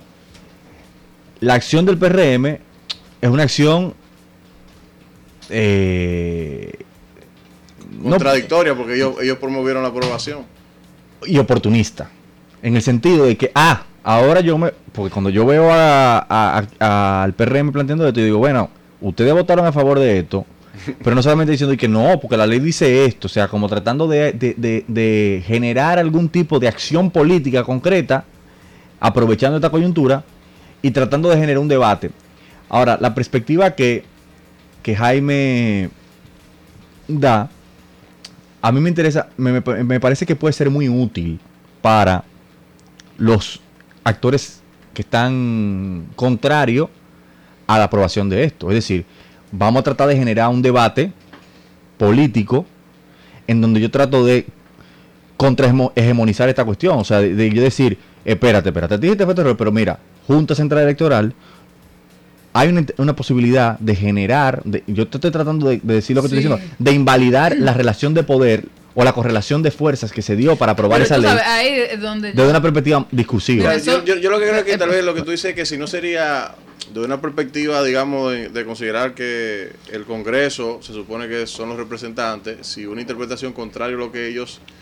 la acción del P R M es una acción eh, contradictoria, no, porque ellos, ellos promovieron la aprobación. Y oportunista, en el sentido de que, ah, ahora yo me... Porque cuando yo veo a, a, a, al P R M planteando esto, yo digo, bueno, ustedes votaron a favor de esto, pero no solamente diciendo que no, porque la ley dice esto, o sea, como tratando de, de, de, de generar algún tipo de acción política concreta, aprovechando esta coyuntura y tratando de generar un debate. Ahora, la perspectiva que, que Jaime da, a mí me interesa, me, me, me parece que puede ser muy útil para los actores que están contrarios a la aprobación de esto. Es decir, vamos a tratar de generar un debate político en donde yo trato de contrahegemonizar esta cuestión. O sea, de, de yo decir, espérate, espérate, te dijiste error, pero mira, Junta Central Electoral, hay una, una posibilidad de generar, de, yo te estoy tratando de, de decir lo que sí. estoy diciendo, de invalidar la relación de poder o la correlación de fuerzas que se dio para aprobar pero esa ley sabes, ahí es donde desde yo... una perspectiva discursiva. Mira, yo, yo, yo lo que creo que tal vez lo que tú dices es que si no sería de una perspectiva, digamos, de, de considerar que el Congreso se supone que son los representantes, si una interpretación contraria a lo que ellos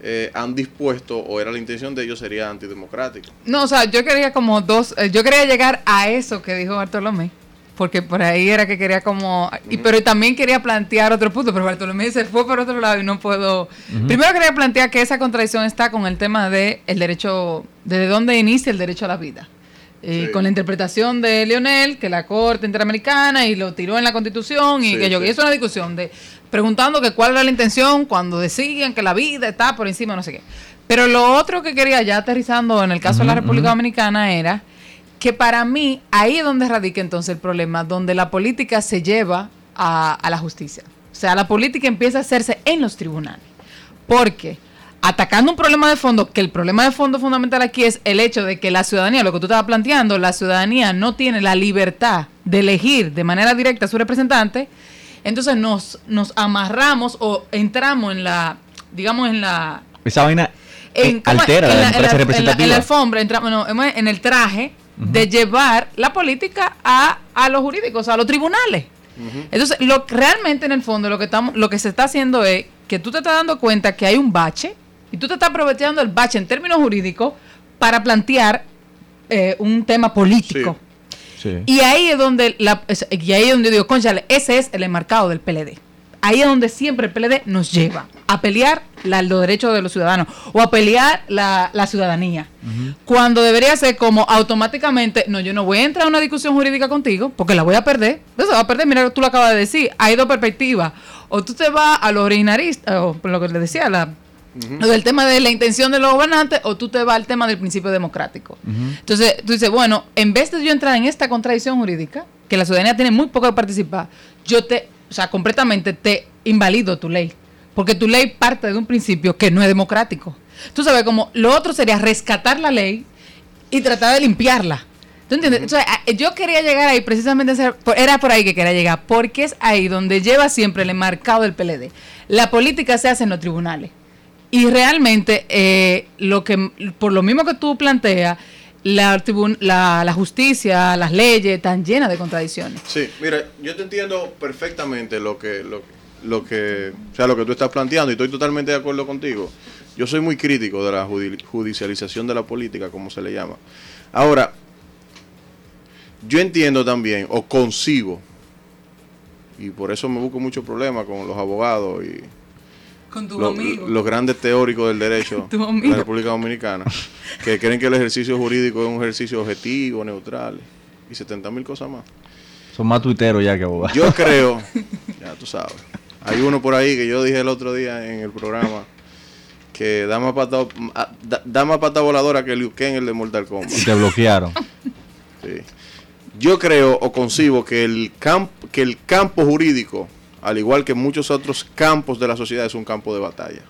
eh, han dispuesto, o era la intención de ellos, sería antidemocrático. No, o sea, yo quería como dos, eh, yo quería llegar a eso que dijo Bartolomé, porque por ahí era que quería como, y, uh-huh. pero también quería plantear otro punto, pero Bartolomé se fue por otro lado y no puedo. Uh-huh. Primero quería plantear que esa contradicción está con el tema de el derecho, desde dónde inicia el derecho a la vida. Eh, sí. Con la interpretación de Lionel, que la Corte Interamericana y lo tiró en la Constitución y sí, que yo, sí. y eso es una discusión de preguntando que cuál era la intención cuando decían que la vida está por encima, no sé qué. Pero lo otro que quería, ya aterrizando en el caso uh-huh, de la República uh-huh. Dominicana, era que para mí ahí es donde radica entonces el problema, donde la política se lleva a, a la justicia. O sea, la política empieza a hacerse en los tribunales. Porque atacando un problema de fondo, que el problema de fondo fundamental aquí es el hecho de que la ciudadanía, lo que tú estabas planteando, la ciudadanía no tiene la libertad de elegir de manera directa a su representante, entonces nos, nos amarramos o entramos en la, digamos en la... Esa vaina en, altera en la, la democracia representativa. En la, en la alfombra, entramos no, en el traje uh-huh. de llevar la política a, a los jurídicos, a los tribunales. Uh-huh. Entonces, lo realmente en el fondo lo que estamos, lo que se está haciendo es que tú te estás dando cuenta que hay un bache y tú te estás aprovechando el bache en términos jurídicos para plantear eh, un tema político. Sí. Sí. Y ahí es donde la, y ahí es donde digo, cónchale, ese es el enmarcado del P L D. Ahí es donde siempre el P L D nos lleva a pelear la, los derechos de los ciudadanos o a pelear la, la ciudadanía. Uh-huh. Cuando debería ser como automáticamente, no, yo no voy a entrar a una discusión jurídica contigo porque la voy a perder. Entonces va a perder, mira, tú lo acabas de decir, hay dos perspectivas. O tú te vas a los originaristas, o por lo que le decía, la, uh-huh. del tema de la intención de los gobernantes, o tú te vas al tema del principio democrático. Uh-huh. Entonces tú dices, bueno, en vez de yo entrar en esta contradicción jurídica, que la ciudadanía tiene muy poco de participar, yo te... O sea, completamente te invalido tu ley. Porque tu ley parte de un principio que no es democrático. Tú sabes, como lo otro sería rescatar la ley y tratar de limpiarla. ¿Tú entiendes? Uh-huh. Entonces, yo quería llegar ahí, precisamente, era por ahí que quería llegar, porque es ahí donde lleva siempre el enmarcado del P L D. La política se hace en los tribunales. Y realmente, eh, lo que por lo mismo que tú planteas, La, tribun- la, la justicia, las leyes están llenas de contradicciones. Sí, mira, yo te entiendo perfectamente lo que, lo, lo que, o sea, lo que tú estás planteando y estoy totalmente de acuerdo contigo. Yo soy muy crítico de la judi- judicialización de la política, como se le llama. Ahora, yo entiendo también, o concibo, y por eso me busco muchos problemas con los abogados y con tu lo, amigo. los grandes teóricos del derecho de la República Dominicana, que creen que el ejercicio jurídico es un ejercicio objetivo, neutral, y setenta mil cosas más. Son más tuiteros ya que abogados. Yo creo, ya tú sabes, hay uno por ahí que yo dije el otro día en el programa, que da más pata, da, da más pata voladora que Liu Kang, el de Mortal Kombat. Y te bloquearon. Sí. Yo creo o concibo que el, camp, que el campo jurídico, al igual que muchos otros campos de la sociedad, es un campo de batalla.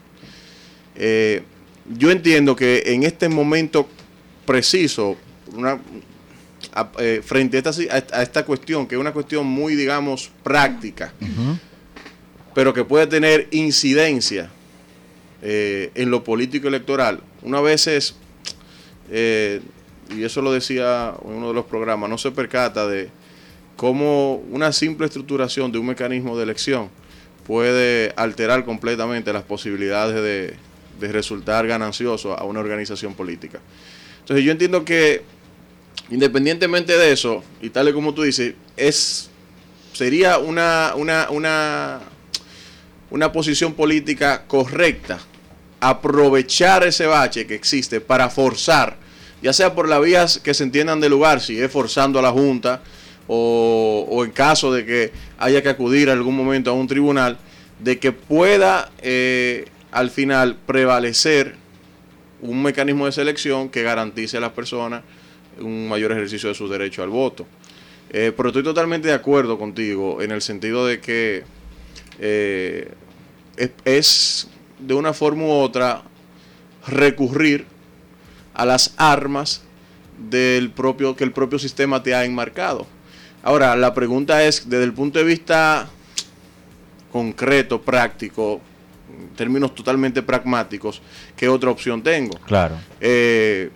Eh, yo entiendo que en este momento preciso, una, a, eh, frente a esta, a esta cuestión, que es una cuestión muy, digamos, práctica, uh-huh. pero que puede tener incidencia eh, en lo político electoral, una vez es, eh, y eso lo decía en uno de los programas, no se percata de cómo una simple estructuración de un mecanismo de elección puede alterar completamente las posibilidades de, de resultar ganancioso a una organización política. Entonces yo entiendo que independientemente de eso, y tal y como tú dices, es sería una, una, una, una posición política correcta aprovechar ese bache que existe para forzar, ya sea por las vías que se entiendan de lugar, si es forzando a la Junta, O, o en caso de que haya que acudir en algún momento a un tribunal, de que pueda eh, al final prevalecer un mecanismo de selección que garantice a las personas un mayor ejercicio de su derecho al voto. Eh, pero estoy totalmente de acuerdo contigo en el sentido de que eh, es, es de una forma u otra recurrir a las armas del propio que el propio sistema te ha enmarcado. Ahora, la pregunta es, desde el punto de vista concreto, práctico, en términos totalmente pragmáticos, ¿qué otra opción tengo? Claro. Eh,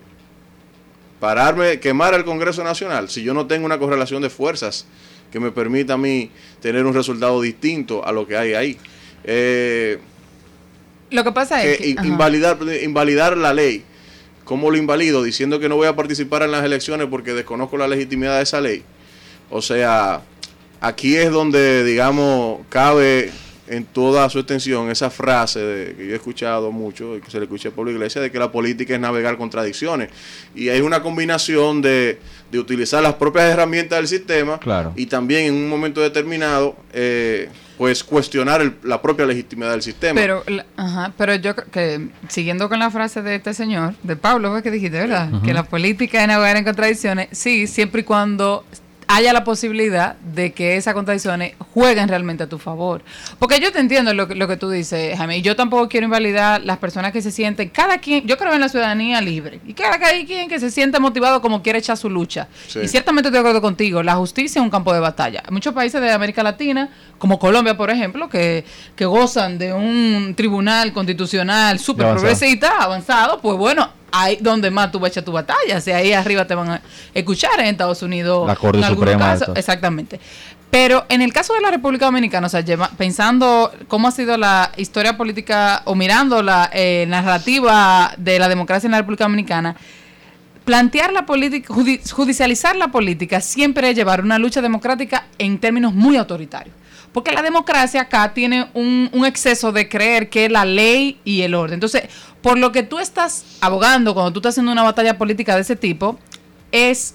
pararme, quemar el Congreso Nacional, si yo no tengo una correlación de fuerzas que me permita a mí tener un resultado distinto a lo que hay ahí. Eh, Lo que pasa es que, que invalidar, invalidar la ley. ¿Cómo lo invalido? Diciendo que no voy a participar en las elecciones porque desconozco la legitimidad de esa ley. O sea, aquí es donde, digamos, cabe en toda su extensión esa frase de, que yo he escuchado mucho y que se le escucha por la iglesia, de que la política es navegar contradicciones. Y hay una combinación de, de utilizar las propias herramientas del sistema, claro, y también en un momento determinado eh, pues cuestionar el, la propia legitimidad del sistema. Pero, ajá, pero yo creo que, siguiendo con la frase de este señor, de Pablo, fue que dijiste, ¿verdad? Uh-huh. Que la política es navegar en contradicciones, sí, siempre y cuando haya la posibilidad de que esas contradicciones jueguen realmente a tu favor. Porque yo te entiendo lo que, lo que tú dices, Jaime, y yo tampoco quiero invalidar las personas que se sienten, cada quien, yo creo en la ciudadanía libre, y cada, cada quien que se siente motivado como quiere echar su lucha. Sí. Y ciertamente estoy de acuerdo contigo, la justicia es un campo de batalla. Hay muchos países de América Latina, como Colombia, por ejemplo, que, que gozan de un tribunal constitucional súper progresista, avanzado, pues bueno, ahí donde más tú vas a echar tu batalla, si ahí arriba te van a escuchar en Estados Unidos, la Corte en Suprema, casos, exactamente. Pero en el caso de la República Dominicana, o sea, lleva, pensando cómo ha sido la historia política o mirando la eh, narrativa de la democracia en la República Dominicana, plantear la política, judicializar la política siempre es llevar una lucha democrática en términos muy autoritarios. Porque la democracia acá tiene un, un exceso de creer que es la ley y el orden. Entonces, por lo que tú estás abogando cuando tú estás haciendo una batalla política de ese tipo, es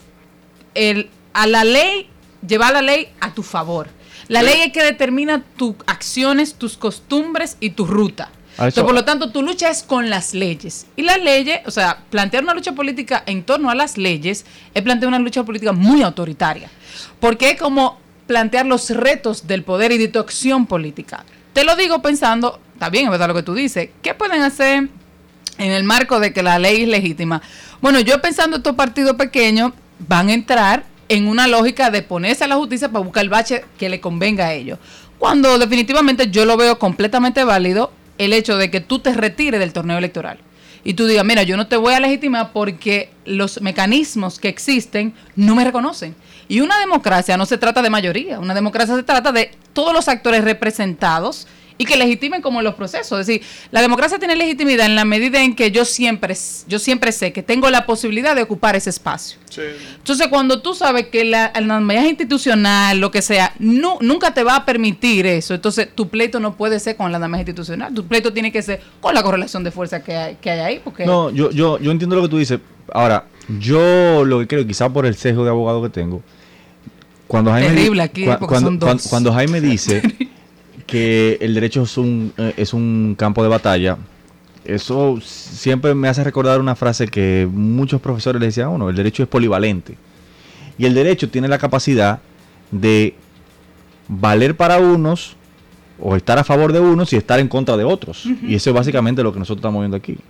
el a la ley, llevar la ley a tu favor. La sí. ley es que determina tus acciones, tus costumbres y tu ruta. Entonces, por lo tanto, tu lucha es con las leyes. Y las leyes, o sea, plantear una lucha política en torno a las leyes es plantear una lucha política muy autoritaria. Porque es como plantear los retos del poder y de tu acción política. Te lo digo pensando, está bien, es verdad lo que tú dices, ¿qué pueden hacer en el marco de que la ley es legítima? Bueno, yo pensando estos partidos pequeños van a entrar en una lógica de ponerse a la justicia para buscar el bache que le convenga a ellos. Cuando definitivamente yo lo veo completamente válido el hecho de que tú te retires del torneo electoral. Y tú digas, mira, yo no te voy a legitimar porque los mecanismos que existen no me reconocen. Y una democracia no se trata de mayoría, una democracia se trata de todos los actores representados y que legitimen como los procesos. Es decir, la democracia tiene legitimidad en la medida en que yo siempre, yo siempre sé que tengo la posibilidad de ocupar ese espacio. Sí. Entonces, cuando tú sabes que la, la mayoría institucional, lo que sea, no, nunca te va a permitir eso, entonces tu pleito no puede ser con la norma institucional, tu pleito tiene que ser con la correlación de fuerza que hay, que hay ahí. Porque no, yo, yo, yo entiendo lo que tú dices. Ahora, yo lo que creo, quizás por el sesgo de abogado que tengo, cuando Jaime, terrible aquí, cu- cuando, cuando, cuando Jaime dice que el derecho es un, eh, es un campo de batalla, eso siempre me hace recordar una frase que muchos profesores le decían a uno: el derecho es polivalente. Y el derecho tiene la capacidad de valer para unos, o estar a favor de unos y estar en contra de otros. Uh-huh. Y eso es básicamente lo que nosotros estamos viendo aquí.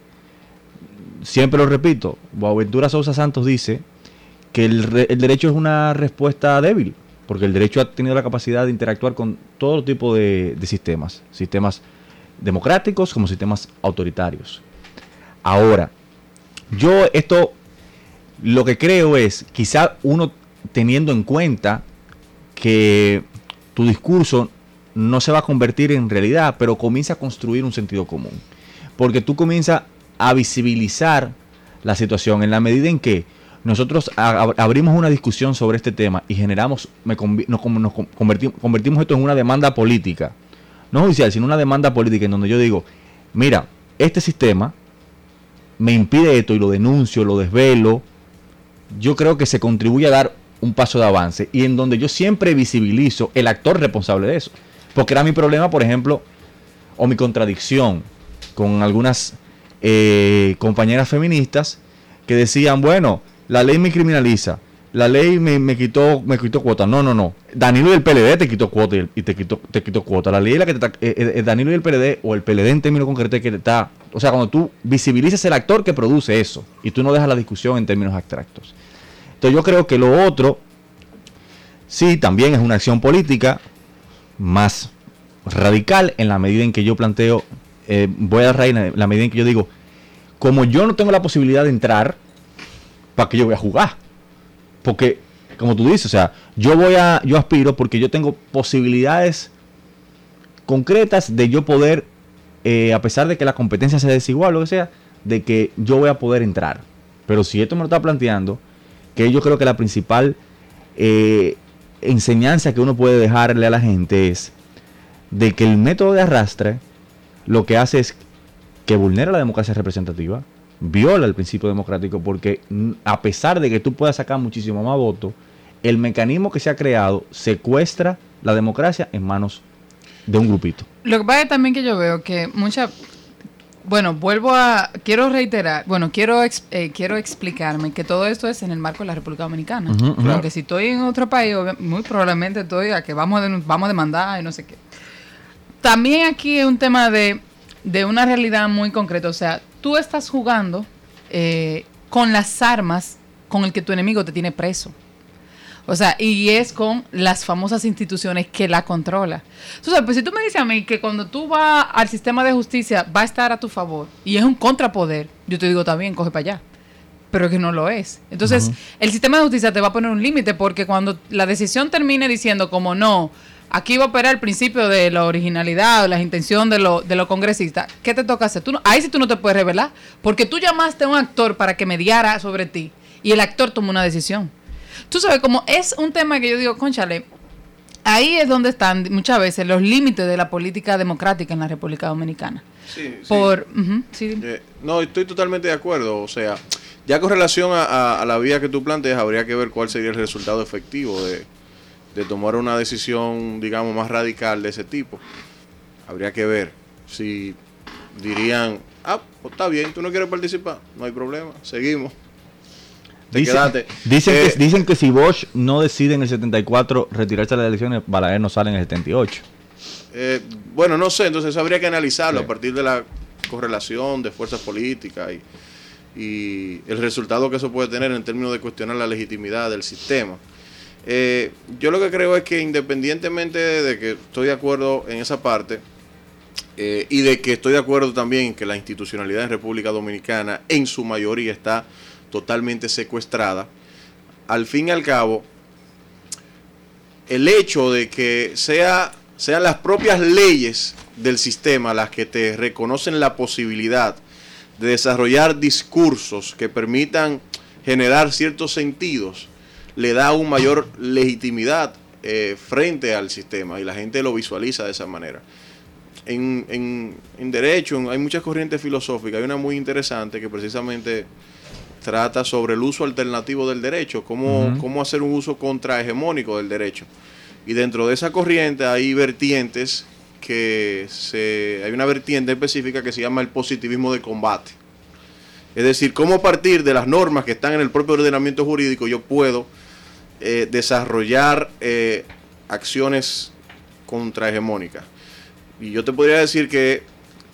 Siempre lo repito, Boaventura Sousa Santos dice que el, re, el derecho es una respuesta débil, porque el derecho ha tenido la capacidad de interactuar con todo tipo de, de sistemas, sistemas democráticos como sistemas autoritarios. Ahora, yo esto, lo que creo es, quizá uno teniendo en cuenta que tu discurso no se va a convertir en realidad, pero comienza a construir un sentido común, porque tú comienzas a visibilizar la situación en la medida en que nosotros a, a, abrimos una discusión sobre este tema y generamos, me convi, nos, nos convertimos, convertimos esto en una demanda política, no judicial, sino una demanda política en donde yo digo, mira, este sistema me impide esto y lo denuncio, lo desvelo, yo creo que se contribuye a dar un paso de avance y en donde yo siempre visibilizo el actor responsable de eso, porque era mi problema, por ejemplo, o mi contradicción con algunas eh, compañeras feministas que decían, bueno, la ley me criminaliza, la ley me, me quitó me quitó cuota. No, no, no. Danilo y el P L D te quitó cuota y, y te quitó te quitó cuota. La ley es la que te está, eh, eh, Danilo y el P L D, o el P L D en términos concretos, que te está, o sea, cuando tú visibilizas el actor que produce eso y tú no dejas la discusión en términos abstractos. Entonces yo creo que lo otro sí también es una acción política más radical en la medida en que yo planteo, eh, voy a dar raíz en la medida en que yo digo, como yo no tengo la posibilidad de entrar, ¿para qué yo voy a jugar? Porque, como tú dices, o sea, yo voy a, yo aspiro porque yo tengo posibilidades concretas de yo poder eh, a pesar de que la competencia sea desigual, lo que sea, de que yo voy a poder entrar. Pero si esto me lo está planteando, que yo creo que la principal eh, enseñanza que uno puede dejarle a la gente es de que el método de arrastre lo que hace es que vulnera la democracia representativa, viola el principio democrático, porque a pesar de que tú puedas sacar muchísimo más votos, el mecanismo que se ha creado secuestra la democracia en manos de un grupito. Lo que pasa es también que yo veo que mucha, bueno, vuelvo a, quiero reiterar, bueno, quiero ex, eh, quiero explicarme que todo esto es en el marco de la República Dominicana. Uh-huh, uh-huh. Porque si estoy en otro país, muy probablemente estoy a que vamos a, vamos a demandar y no sé qué. También aquí es un tema de, de una realidad muy concreta. O sea, tú estás jugando eh, con las armas con el que tu enemigo te tiene preso. O sea, y es con las famosas instituciones que la controla. Entonces, pues si tú me dices a mí que cuando tú vas al sistema de justicia va a estar a tu favor y es un contrapoder, yo te digo, está bien, coge para allá. Pero que no lo es. Entonces, uh-huh. el sistema de justicia te va a poner un límite porque cuando la decisión termine diciendo como no, aquí va a operar el principio de la originalidad o la intención de los de lo congresistas, ¿qué te toca hacer? Tú no, ahí sí tú no te puedes revelar porque tú llamaste a un actor para que mediara sobre ti y el actor tomó una decisión. Tú sabes, como es un tema que yo digo, cónchale, ahí es donde están muchas veces los límites de la política democrática en la República Dominicana. Sí, Por, sí. Uh-huh, sí. Eh, no, estoy totalmente de acuerdo. O sea, ya con relación a, a, a la vía que tú planteas, habría que ver cuál sería el resultado efectivo de, de tomar una decisión, digamos, más radical de ese tipo. Habría que ver si dirían, ah, pues está bien, tú no quieres participar, no hay problema, seguimos. Dicen, dicen, eh, que, dicen que si Bosch no decide en el setenta y cuatro retirarse de las elecciones, Balaguer no sale en el setenta y ocho. Eh, bueno, no sé, entonces habría que analizarlo sí. a partir de la correlación de fuerzas políticas y, y el resultado que eso puede tener en términos de cuestionar la legitimidad del sistema. Eh, yo lo que creo es que independientemente de que estoy de acuerdo en esa parte eh, y de que estoy de acuerdo también en que la institucionalidad en República Dominicana en su mayoría está totalmente secuestrada, al fin y al cabo, el hecho de que sea, sean las propias leyes del sistema las que te reconocen la posibilidad de desarrollar discursos que permitan generar ciertos sentidos, le da una mayor legitimidad eh, frente al sistema y la gente lo visualiza de esa manera. En, en, en derecho hay muchas corrientes filosóficas, hay una muy interesante que precisamente trata sobre el uso alternativo del derecho, cómo, uh-huh. cómo hacer un uso contrahegemónico del derecho. Y dentro de esa corriente hay vertientes que se... Hay una vertiente específica que se llama el positivismo de combate. Es decir, cómo a partir de las normas que están en el propio ordenamiento jurídico yo puedo eh, desarrollar eh, acciones contrahegemónicas. Y yo te podría decir que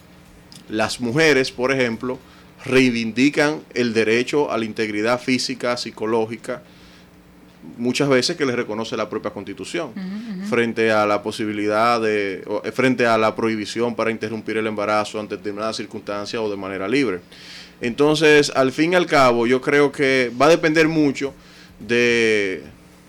las mujeres, por ejemplo, reivindican el derecho a la integridad física, psicológica, muchas veces que les reconoce la propia Constitución, uh-huh, uh-huh. frente a la posibilidad de, o, frente a la prohibición para interrumpir el embarazo ante determinadas circunstancias o de manera libre. Entonces, al fin y al cabo, yo creo que va a depender mucho de,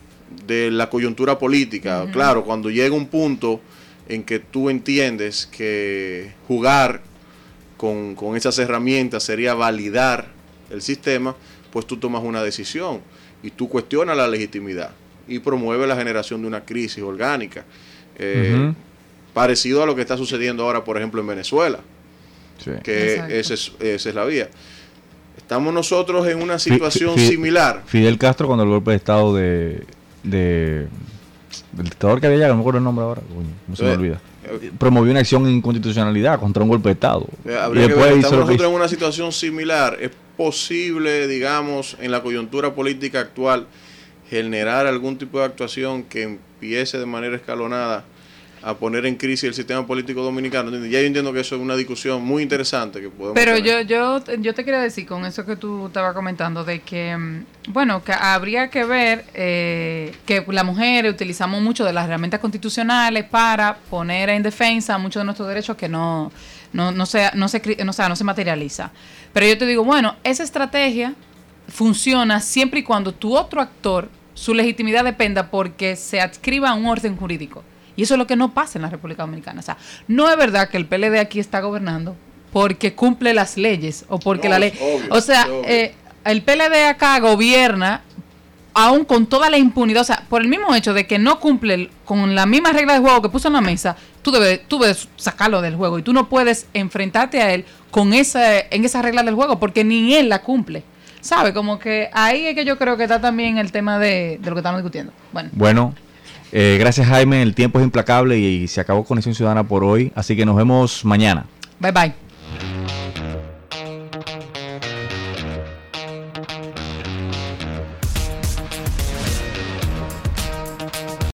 de la coyuntura política. Uh-huh. Claro, cuando llega un punto en que tú entiendes que jugar Con, con esas herramientas sería validar el sistema, pues tú tomas una decisión y tú cuestionas la legitimidad y promueve la generación de una crisis orgánica, eh, uh-huh. parecido a lo que está sucediendo ahora, por ejemplo, en Venezuela, sí. que esa es, esa es la vía. Estamos nosotros en una situación Fidel, similar. Fidel Castro, cuando el golpe de Estado de, de del dictador que había allá, no me acuerdo el nombre ahora, no se me olvida, promovió una acción de inconstitucionalidad contra un golpe de Estado. Habría y después que ver, estamos nosotros en una situación similar. Es posible, digamos, en la coyuntura política actual, generar algún tipo de actuación que empiece de manera escalonada a poner en crisis el sistema político dominicano. Ya yo entiendo que eso es una discusión muy interesante que podemos Pero tener. yo, yo, yo te quería decir con eso que tú estabas comentando de que, bueno, que habría que ver eh, que las mujeres utilizamos mucho de las herramientas constitucionales para poner en defensa muchos de nuestros derechos que no, no, no, se, no, se, no, se, no se materializa. Pero yo te digo, bueno, esa estrategia funciona siempre y cuando tu otro actor, su legitimidad dependa porque se adscriba a un orden jurídico. Y eso es lo que no pasa en la República Dominicana. O sea, no es verdad que el P L D aquí está gobernando porque cumple las leyes o porque No, la ley... es obvio, o sea, es obvio. eh, el P L D acá gobierna aún con toda la impunidad, o sea, por el mismo hecho de que no cumple el- con la misma regla de juego que puso en la mesa, tú debes, tú debes sacarlo del juego y tú no puedes enfrentarte a él con esa, en esa regla del juego porque ni él la cumple. ¿Sabe? Como que ahí es que yo creo que está también el tema de, de lo que estamos discutiendo. Bueno, Bueno, eh, gracias Jaime, el tiempo es implacable y, y se acabó Conexión Ciudadana por hoy, así que nos vemos mañana. bye bye.